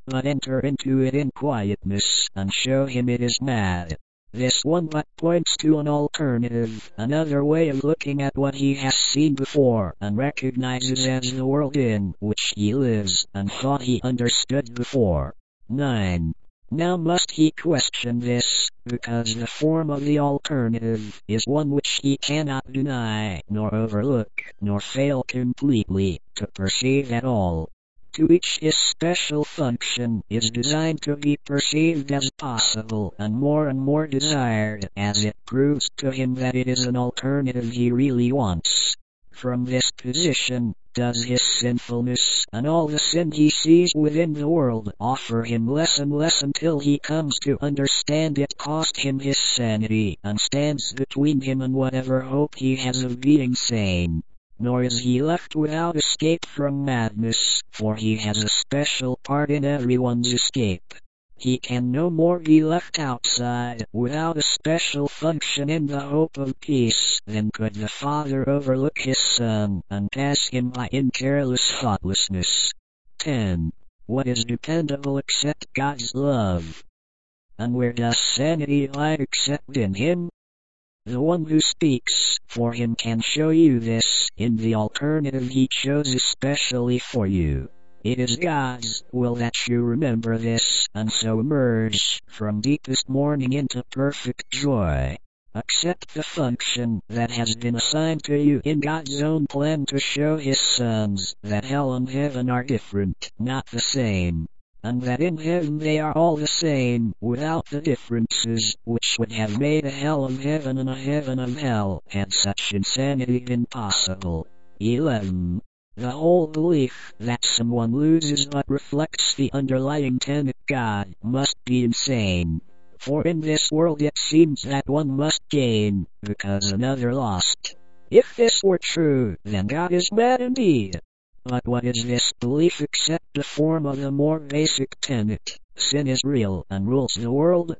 Speaker 1: but enter into it in quietness, and show him it is mad. This one but points to an alternative, another way of looking at what he has seen before, and recognizes as the world in which he lives, and thought he understood before. nine. Now must he question this, because the form of the alternative is one which he cannot deny, nor overlook, nor fail completely to perceive at all. To each his special function is designed to be perceived as possible, and more and more desired, as it proves to him that it is an alternative he really wants. From this position, does his sinfulness, and all the sin he sees within the world, offer him less and less until he comes to understand it cost him his sanity, and stands between him and whatever hope he has of being sane. Nor is he left without escape from madness, for he has a special part in everyone's escape. He can no more be left outside, without a special function in the hope of peace, than could the father overlook his son, and pass him by in careless thoughtlessness. ten. What is dependable except God's love? And where does sanity lie except in him? The one who speaks for him can show you this, in the alternative he chose especially for you. It is God's will that you remember this, and so emerge from deepest mourning into perfect joy. Accept the function that has been assigned to you in God's own plan to show his sons that hell and heaven are different, not the same, and that in heaven they are all the same, without the differences which would have made a hell of heaven and a heaven of hell, had such insanity been possible. eleven. The whole belief that someone loses but reflects the underlying tenet God must be insane. For in this world it seems that one must gain, because another lost. If this were true, then God is mad indeed. But what is this belief except the form of the more basic tenet? Sin is real and rules the world.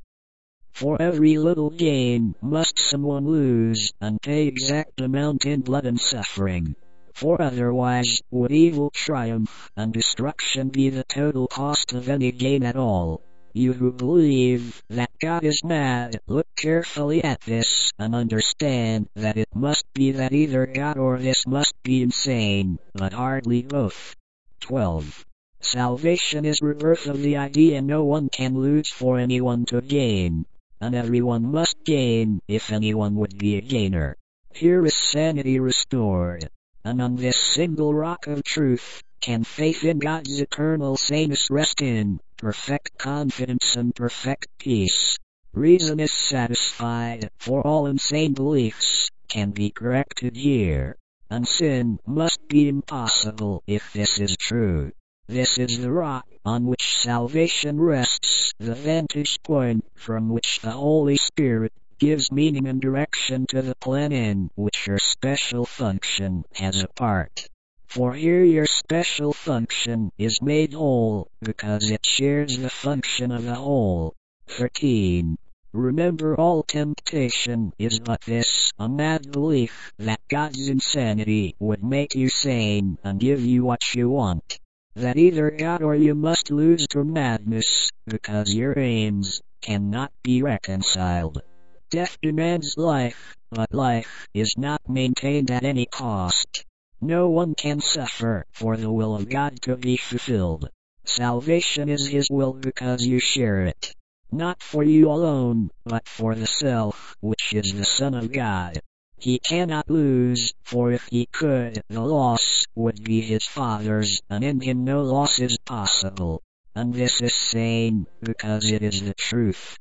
Speaker 1: For every little gain must someone lose, and pay exact amount in blood and suffering. For otherwise would evil triumph, and destruction be the total cost of any gain at all. You who believe that God is mad, look carefully at this, and understand that it must be that either God or this must be insane, but hardly both. twelve. Salvation is rebirth of the idea no one can lose for anyone to gain, and everyone must gain if anyone would be a gainer. Here is sanity restored. And on this single rock of truth, can faith in God's eternal saneness rest in perfect confidence and perfect peace. Reason is satisfied, for all insane beliefs can be corrected here, and sin must be impossible if this is true. This is the rock on which salvation rests, the vantage point from which the Holy Spirit gives meaning and direction to the plan in which your special function has a part. For here your special function is made whole, because it shares the function of the whole. thirteen. Remember all temptation is but this, a mad belief that God's insanity would make you sane and give you what you want. That either God or you must lose to madness, because your aims cannot be reconciled. Death demands life, but life is not maintained at any cost. No one can suffer for the will of God to be fulfilled. Salvation is his will because you share it. Not for you alone, but for the self, which is the Son of God. He cannot lose, for if he could, the loss would be his Father's, and in him no loss is possible. And this is sane, because it is the truth.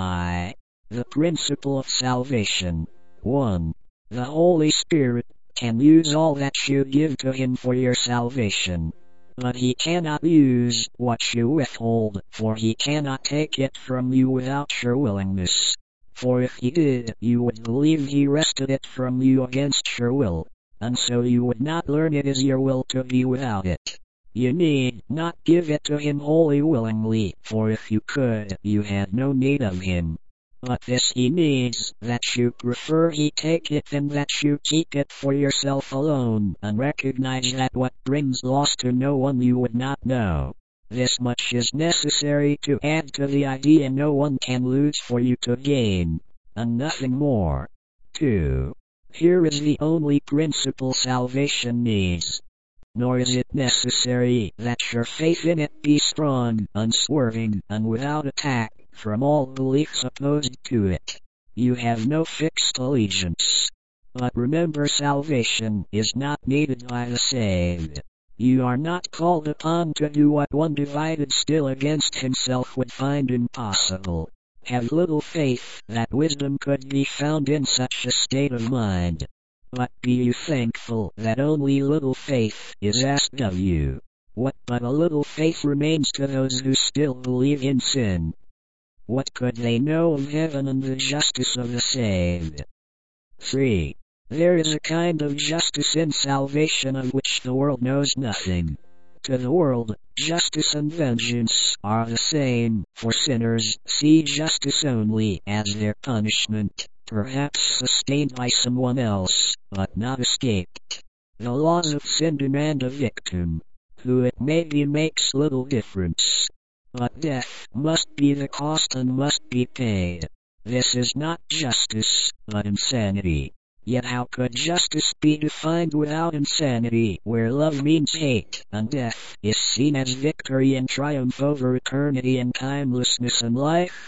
Speaker 1: I. The principle of salvation. one. The Holy Spirit can use all that you give to him for your salvation. But he cannot use what you withhold, for he cannot take it from you without your willingness. For if he did, you would believe he wrested it from you against your will, and so you would not learn it is your will to be without it. You need not give it to him wholly willingly, for if you could, you had no need of him. But this he needs, that you prefer he take it than that you keep it for yourself alone, and recognize that what brings loss to no one you would not know. This much is necessary to add to the idea no one can lose for you to gain, and nothing more. two. Here is the only principle salvation needs. Nor is it necessary that your faith in it be strong, unswerving, and without attack from all beliefs opposed to it. You have no fixed allegiance. But remember, salvation is not needed by the saved. You are not called upon to do what one divided still against himself would find impossible. Have little faith that wisdom could be found in such a state of mind. But be you thankful that only little faith is asked of you. What but a little faith remains to those who still believe in sin? What could they know of heaven and the justice of the saved? three. There is a kind of justice in salvation of which the world knows nothing. To the world, justice and vengeance are the same. For sinners see justice only as their punishment, perhaps sustained by someone else, but not escaped. The laws of sin demand a victim, who it may be makes little difference. But death must be the cost and must be paid. This is not justice, but insanity. Yet how could justice be defined without insanity, where love means hate, and death is seen as victory and triumph over eternity and timelessness and life?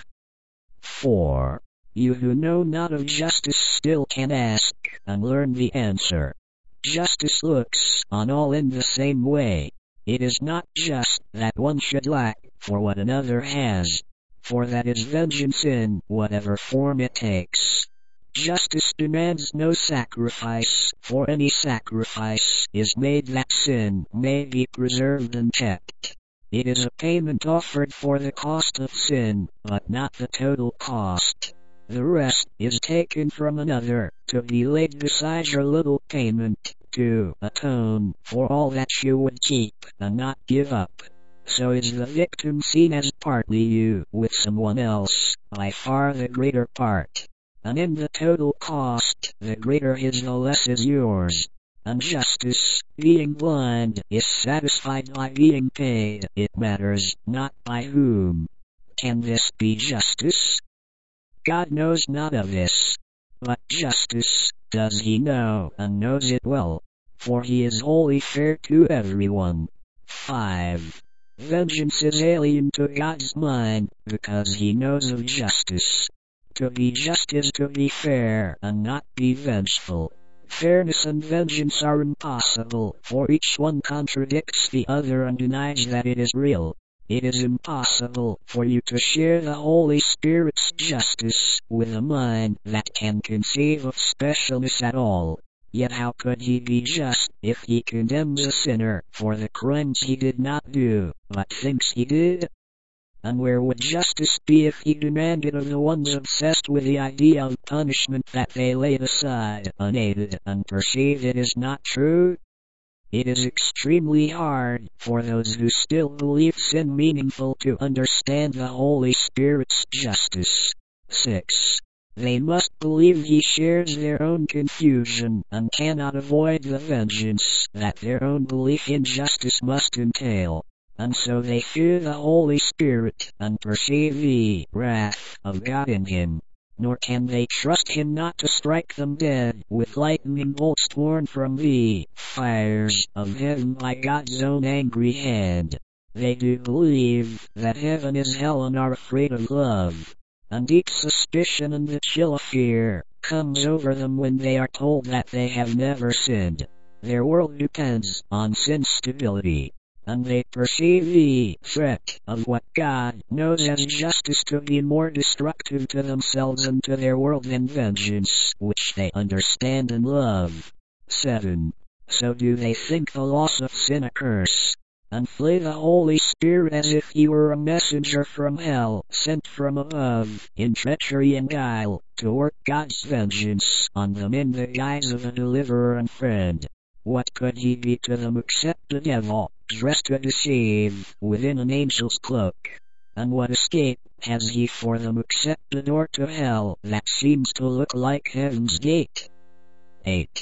Speaker 1: four. You who know not of justice still can ask, and learn the answer. Justice looks on all in the same way. It is not just that one should lack for what another has, for that is vengeance in whatever form it takes. Justice demands no sacrifice, for any sacrifice is made that sin may be preserved and kept. It is a payment offered for the cost of sin, but not the total cost. The rest is taken from another, to be laid beside your little payment, to atone for all that you would keep and not give up. So is the victim seen as partly you, with someone else, by far the greater part. And in the total cost, the greater his the less is yours. And justice, being blind, is satisfied by being paid. It matters not by whom. Can this be justice? God knows not of this. But justice does he know, and knows it well. For he is wholly fair to everyone. five. Vengeance is alien to God's mind, because he knows of justice. To be just is to be fair, and not be vengeful. Fairness and vengeance are impossible, for each one contradicts the other and denies that it is real. It is impossible for you to share the Holy Spirit's justice with a mind that can conceive of specialness at all. Yet how could he be just if he condemns a sinner for the crimes he did not do, but thinks he did? And where would justice be if he demanded of the ones obsessed with the idea of punishment that they lay it aside, unaided, and perceive it is not true? It is extremely hard for those who still believe sin meaningful to understand the Holy Spirit's justice. six. They must believe he shares their own confusion, and cannot avoid the vengeance that their own belief in justice must entail. And so they fear the Holy Spirit, and perceive the wrath of God in him. Nor can they trust him not to strike them dead with lightning bolts torn from the fires of heaven by God's own angry hand. They do believe that heaven is hell and are afraid of love. And deep suspicion and the chill of fear comes over them when they are told that they have never sinned. Their world depends on sin's stability. And they perceive the threat of what God knows as justice to be more destructive to themselves and to their world than vengeance, which they understand and love. seven. So do they think the loss of sin a curse, and flee the Holy Spirit as if he were a messenger from hell, sent from above, in treachery and guile, to work God's vengeance on them in the guise of a deliverer and friend. What could he be to them except a devil, dressed to deceive, within an angel's cloak? And what escape has he for them except the door to hell that seems to look like heaven's gate? eight.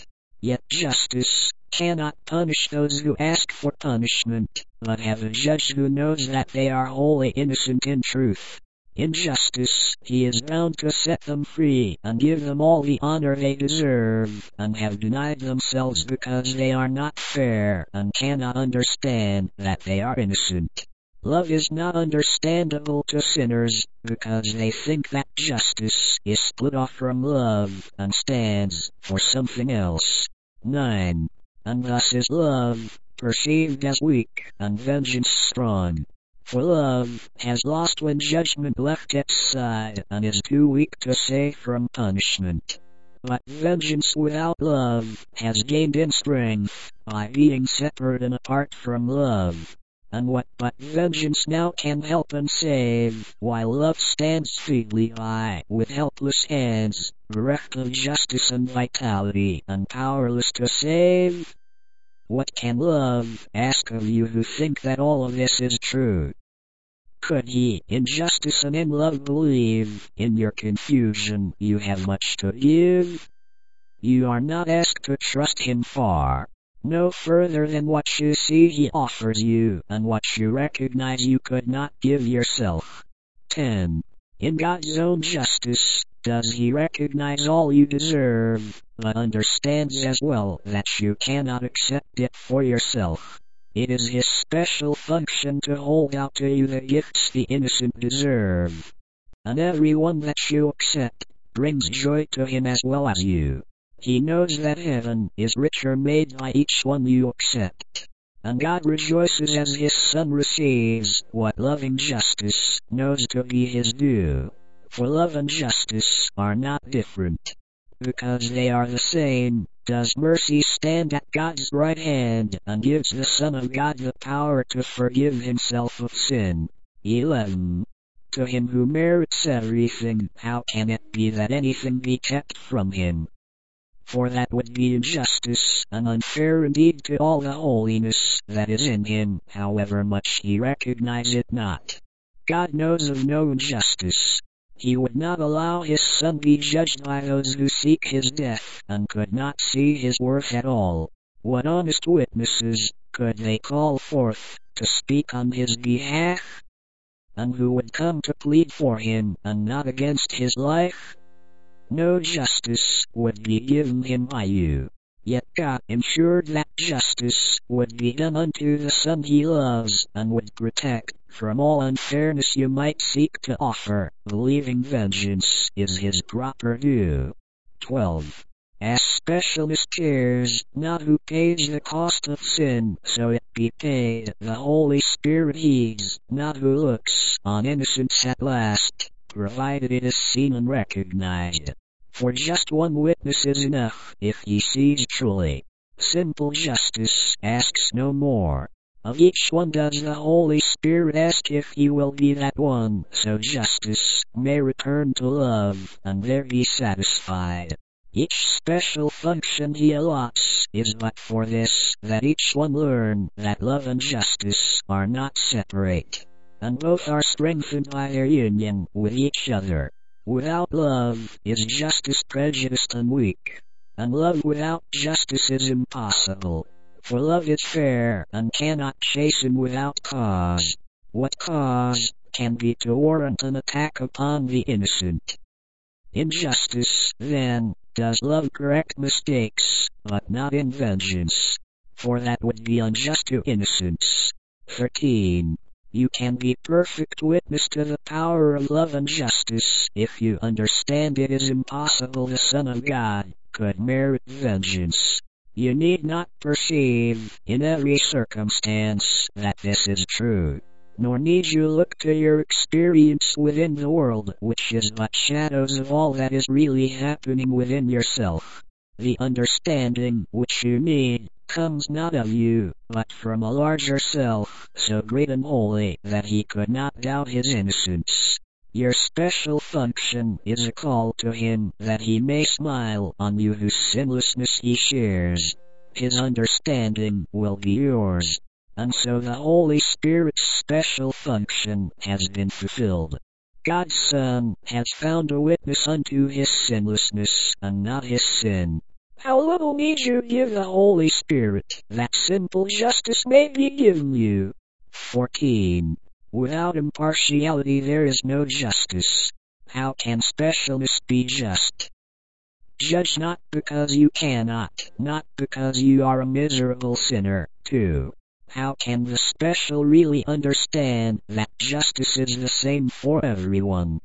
Speaker 1: Yet justice cannot punish those who ask for punishment, but have a judge who knows that they are wholly innocent in truth. In justice, he is bound to set them free and give them all the honor they deserve, and have denied themselves because they are not fair and cannot understand that they are innocent. Love is not understandable to sinners, because they think that justice is split off from love and stands for something else. nine. And thus is love perceived as weak and vengeance strong. For love has lost when judgment left its side and is too weak to save from punishment. But vengeance without love has gained in strength by being separate and apart from love. And what but vengeance now can help and save, while love stands feebly by with helpless hands, bereft of justice and vitality, and powerless to save? What can love ask of you who think that all of this is true? Could he, in justice and in love, believe? In your confusion, you have much to give. You are not asked to trust him far, no further than what you see he offers you, and what you recognize you could not give yourself. ten. In God's own justice, does he recognize all you deserve, but understands as well that you cannot accept it for yourself? It is his special function to hold out to you the gifts the innocent deserve. And every one that you accept brings joy to him as well as you. He knows that heaven is richer made by each one you accept. And God rejoices as his son receives what loving justice knows to be his due. For love and justice are not different. Because they are the same, does mercy stand at God's right hand and gives the Son of God the power to forgive himself of sin. eleven. To him who merits everything, how can it be that anything be kept from him? For that would be injustice and unfair indeed to all the holiness that is in him, however much he recognize it not. God knows of no injustice. He would not allow his Son be judged by those who seek his death, and could not see his worth at all. What honest witnesses could they call forth to speak on his behalf? And who would come to plead for him, and not against his life? No justice would be given him by you. Yet God ensured that justice would be done unto the Son he loves, and would protect from all unfairness you might seek to offer, believing vengeance is his proper due. twelve. As specialist cares not who pays the cost of sin, so it be paid, the Holy Spirit heeds not who looks on innocence at last, provided it is seen and recognized. For just one witness is enough, if he sees truly. Simple justice asks no more. Of each one does the Holy Spirit ask if he will be that one, so justice may return to love, and there be satisfied. Each special function he allots is but for this, that each one learn that love and justice are not separate, and both are strengthened by their union with each other. Without love is justice prejudiced and weak, and love without justice is impossible. For love is fair, and cannot chasten without cause. What cause can be to warrant an attack upon the innocent? In justice, then, does love correct mistakes, but not in vengeance, for that would be unjust to innocence. thirteen. You can be perfect witness to the power of love and justice if you understand it is impossible the Son of God could merit vengeance. You need not perceive in every circumstance that this is true, nor need you look to your experience within the world, which is but shadows of all that is really happening within yourself. The understanding which you need comes not of you, but from a larger self, so great and holy that he could not doubt his innocence. Your special function is a call to him that he may smile on you whose sinlessness he shares. His understanding will be yours, and so the Holy Spirit's special function has been fulfilled. God's Son has found a witness unto his sinlessness, and not his sin. How little need you give the Holy Spirit, that simple justice may be given you. fourteen. Without impartiality there is no justice. How can specialness be just? Judge not because you cannot, not because you are a miserable sinner. two. How can the special really understand that justice is the same for everyone?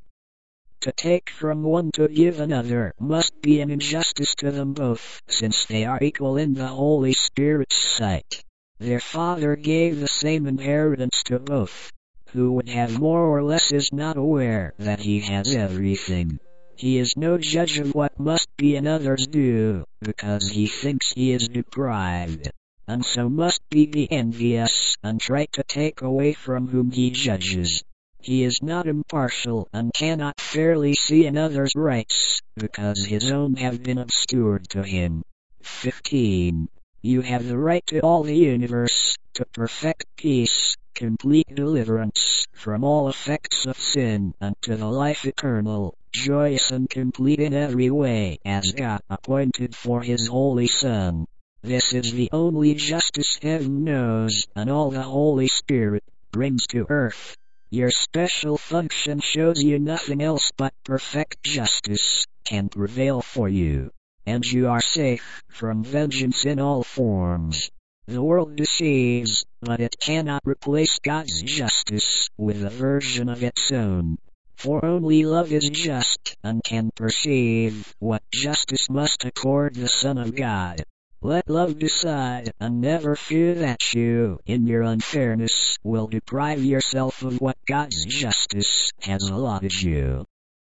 Speaker 1: To take from one to give another must be an injustice to them both, since they are equal in the Holy Spirit's sight. Their Father gave the same inheritance to both. Who would have more or less is not aware that he has everything. He is no judge of what must be another's due, because he thinks he is deprived, and so must be the envious, and try to take away from whom he judges. He is not impartial, and cannot fairly see another's rights, because his own have been obscured to him. fifteen. You have the right to all the universe, to perfect peace, complete deliverance from all effects of sin, and to the life eternal, joyous and complete in every way, as God appointed for His Holy Son. This is the only justice heaven knows, and all the Holy Spirit brings to earth. Your special function shows you nothing else but perfect justice can prevail for you, and you are safe from vengeance in all forms. The world deceives, but it cannot replace God's justice with a version of its own. For only love is just, and can perceive what justice must accord the Son of God. Let love decide, and never fear that you, in your unfairness, will deprive yourself of what God's justice has allotted you.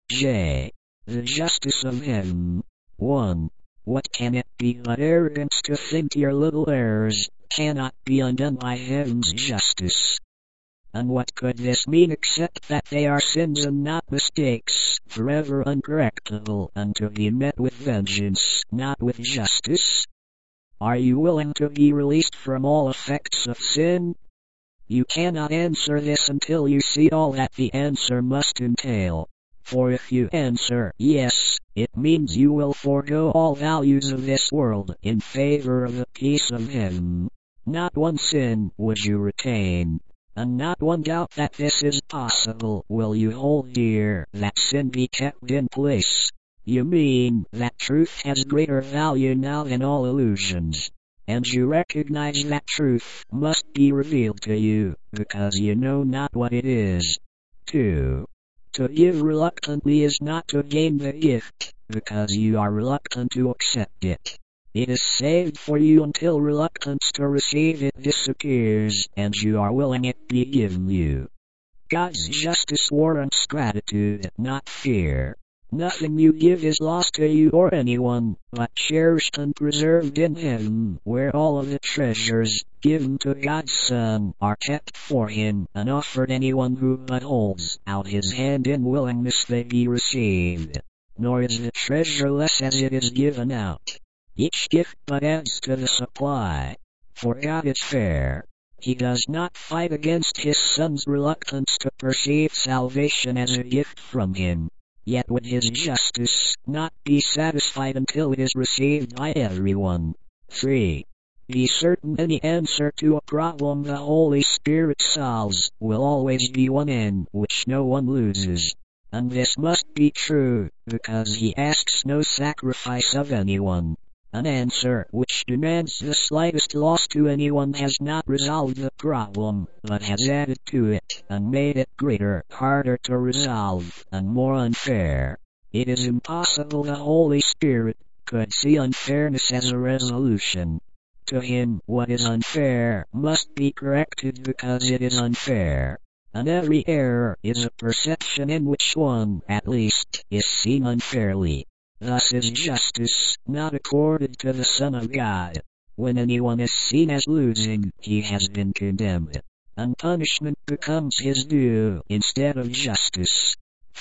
Speaker 1: J. The justice of heaven. one. What can it be but arrogance to think your little errors cannot be undone by heaven's justice? And what could this mean except that they are sins and not mistakes, forever uncorrectable, and to be met with vengeance, not with justice? Are you willing to be released from all effects of sin? You cannot answer this until you see all that the answer must entail. For if you answer yes, it means you will forego all values of this world in favor of the peace of heaven. Not one sin would you retain, and not one doubt that this is possible will you hold dear that sin be kept in place. You mean that truth has greater value now than all illusions, and you recognize that truth must be revealed to you, because you know not what it is. two. To give reluctantly is not to gain the gift, because you are reluctant to accept it. It is saved for you until reluctance to receive it disappears, and you are willing it be given you. God's justice warrants gratitude, not fear. Nothing you give is lost to you or anyone, but cherished and preserved in heaven, where all of the treasures given to God's Son are kept for Him, and offered anyone who but holds out his hand in willingness they be received. Nor is the treasure less as it is given out. Each gift but adds to the supply. For God is fair. He does not fight against His Son's reluctance to perceive salvation as a gift from Him. Yet would His justice not be satisfied until it is received by everyone. three. Be certain any answer to a problem the Holy Spirit solves will always be one in which no one loses. And this must be true, because He asks no sacrifice of anyone. An answer which demands the slightest loss to anyone has not resolved the problem, but has added to it, and made it greater, harder to resolve, and more unfair. It is impossible the Holy Spirit could see unfairness as a resolution. To Him, what is unfair must be corrected because it is unfair. And every error is a perception in which one, at least, is seen unfairly. Thus is justice not accorded to the Son of God. When anyone is seen as losing, he has been condemned, and punishment becomes his due instead of justice.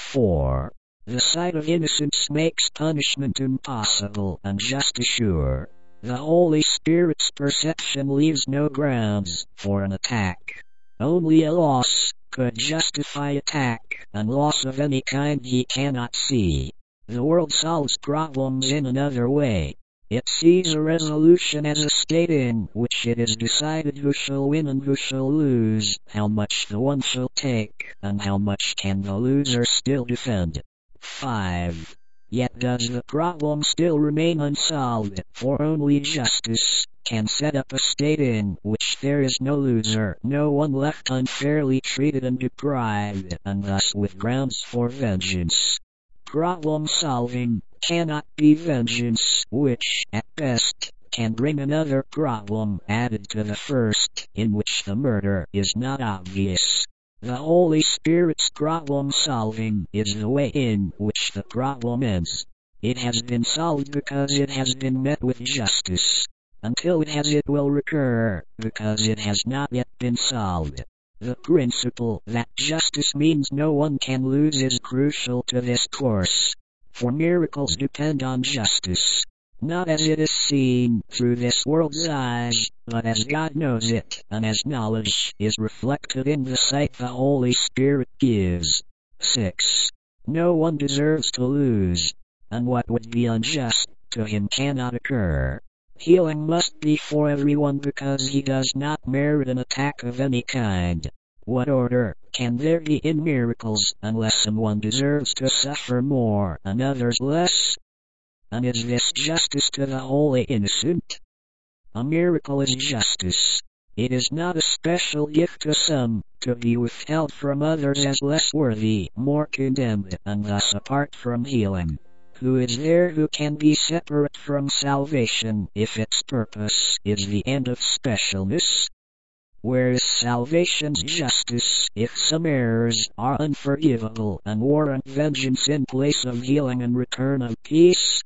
Speaker 1: four. The sight of innocence makes punishment impossible and justice sure. The Holy Spirit's perception leaves no grounds for an attack. Only a loss could justify attack, and loss of any kind He cannot see. The world solves problems in another way. It sees a resolution as a state in which it is decided who shall win and who shall lose, how much the one shall take, and how much can the loser still defend. five. Yet does the problem still remain unsolved, for only justice can set up a state in which there is no loser, no one left unfairly treated and deprived, and thus with grounds for vengeance. Problem solving cannot be vengeance, which, at best, can bring another problem added to the first, in which the murder is not obvious. The Holy Spirit's problem solving is the way in which the problem ends. It has been solved because it has been met with justice. Until it has, it will recur, because it has not yet been solved. The principle that justice means no one can lose is crucial to this course. For miracles depend on justice, not as it is seen through this world's eyes, but as God knows it, and as knowledge is reflected in the sight the Holy Spirit gives. six. No one deserves to lose, and what would be unjust to him cannot occur. Healing must be for everyone because he does not merit an attack of any kind. What order can there be in miracles unless someone deserves to suffer more and others less? And is this justice to the wholly innocent? A miracle is justice. It is not a special gift to some, to be withheld from others as less worthy, more condemned, and thus apart from healing. Who is there who can be separate from salvation if its purpose is the end of specialness? Where is salvation's justice if some errors are unforgivable and warrant vengeance in place of healing and return of peace?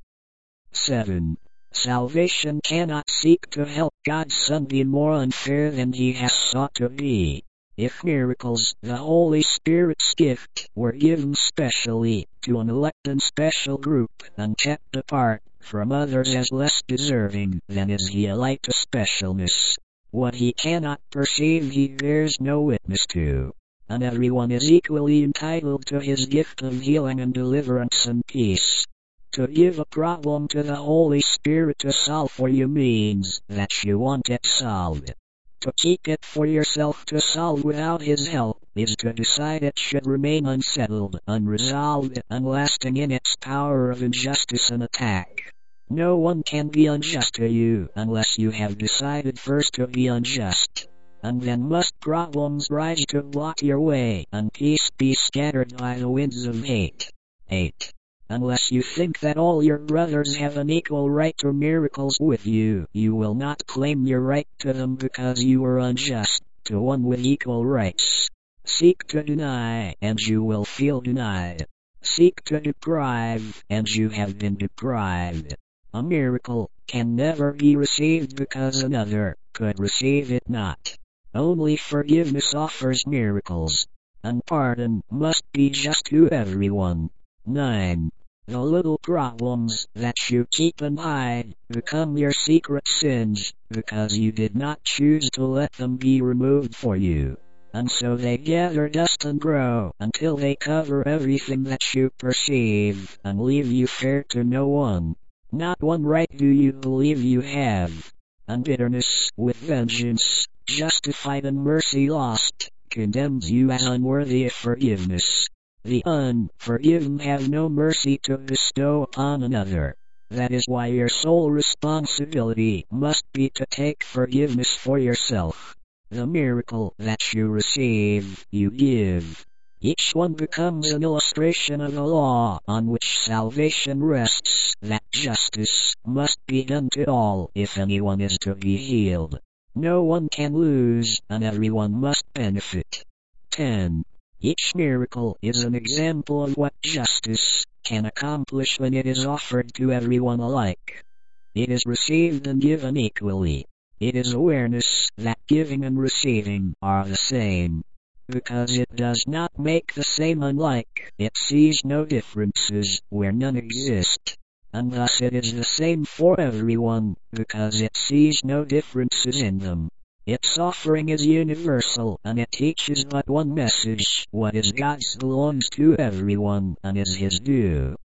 Speaker 1: seven. Salvation cannot seek to help God's Son be more unfair than he has sought to be. If miracles, the Holy Spirit's gift, were given specially to an elect and special group and kept apart from others as less deserving, then is he a light to specialness. What he cannot perceive he bears no witness to. And everyone is equally entitled to his gift of healing and deliverance and peace. To give a problem to the Holy Spirit to solve for you means that you want it solved. To keep it for yourself to solve without his help is to decide it should remain unsettled, unresolved, and lasting in its power of injustice and attack. No one can be unjust to you unless you have decided first to be unjust. And then must problems rise to block your way, and peace be scattered by the winds of hate. eight. Unless you think that all your brothers have an equal right to miracles with you, you will not claim your right to them because you were unjust to one with equal rights. Seek to deny, and you will feel denied. Seek to deprive, and you have been deprived. A miracle can never be received because another could receive it not. Only forgiveness offers miracles, and pardon must be just to everyone. nine. The little problems that you keep and hide become your secret sins because you did not choose to let them be removed for you. And so they gather dust and grow until they cover everything that you perceive and leave you fair to no one. Not one right do you believe you have. And bitterness, with vengeance, justified and mercy lost, condemns you as unworthy of forgiveness. The unforgiven have no mercy to bestow upon another. That is why your sole responsibility must be to take forgiveness for yourself. The miracle that you receive, you give. Each one becomes an illustration of the law on which salvation rests, that justice must be done to all if anyone is to be healed. No one can lose, and everyone must benefit. ten. Each miracle is an example of what justice can accomplish when it is offered to everyone alike. It is received and given equally. It is awareness that giving and receiving are the same. Because it does not make the same unlike, it sees no differences where none exist. And thus it is the same for everyone, because it sees no differences in them. Its offering is universal, and it teaches but one message: what is God's belongs to everyone, and is his due.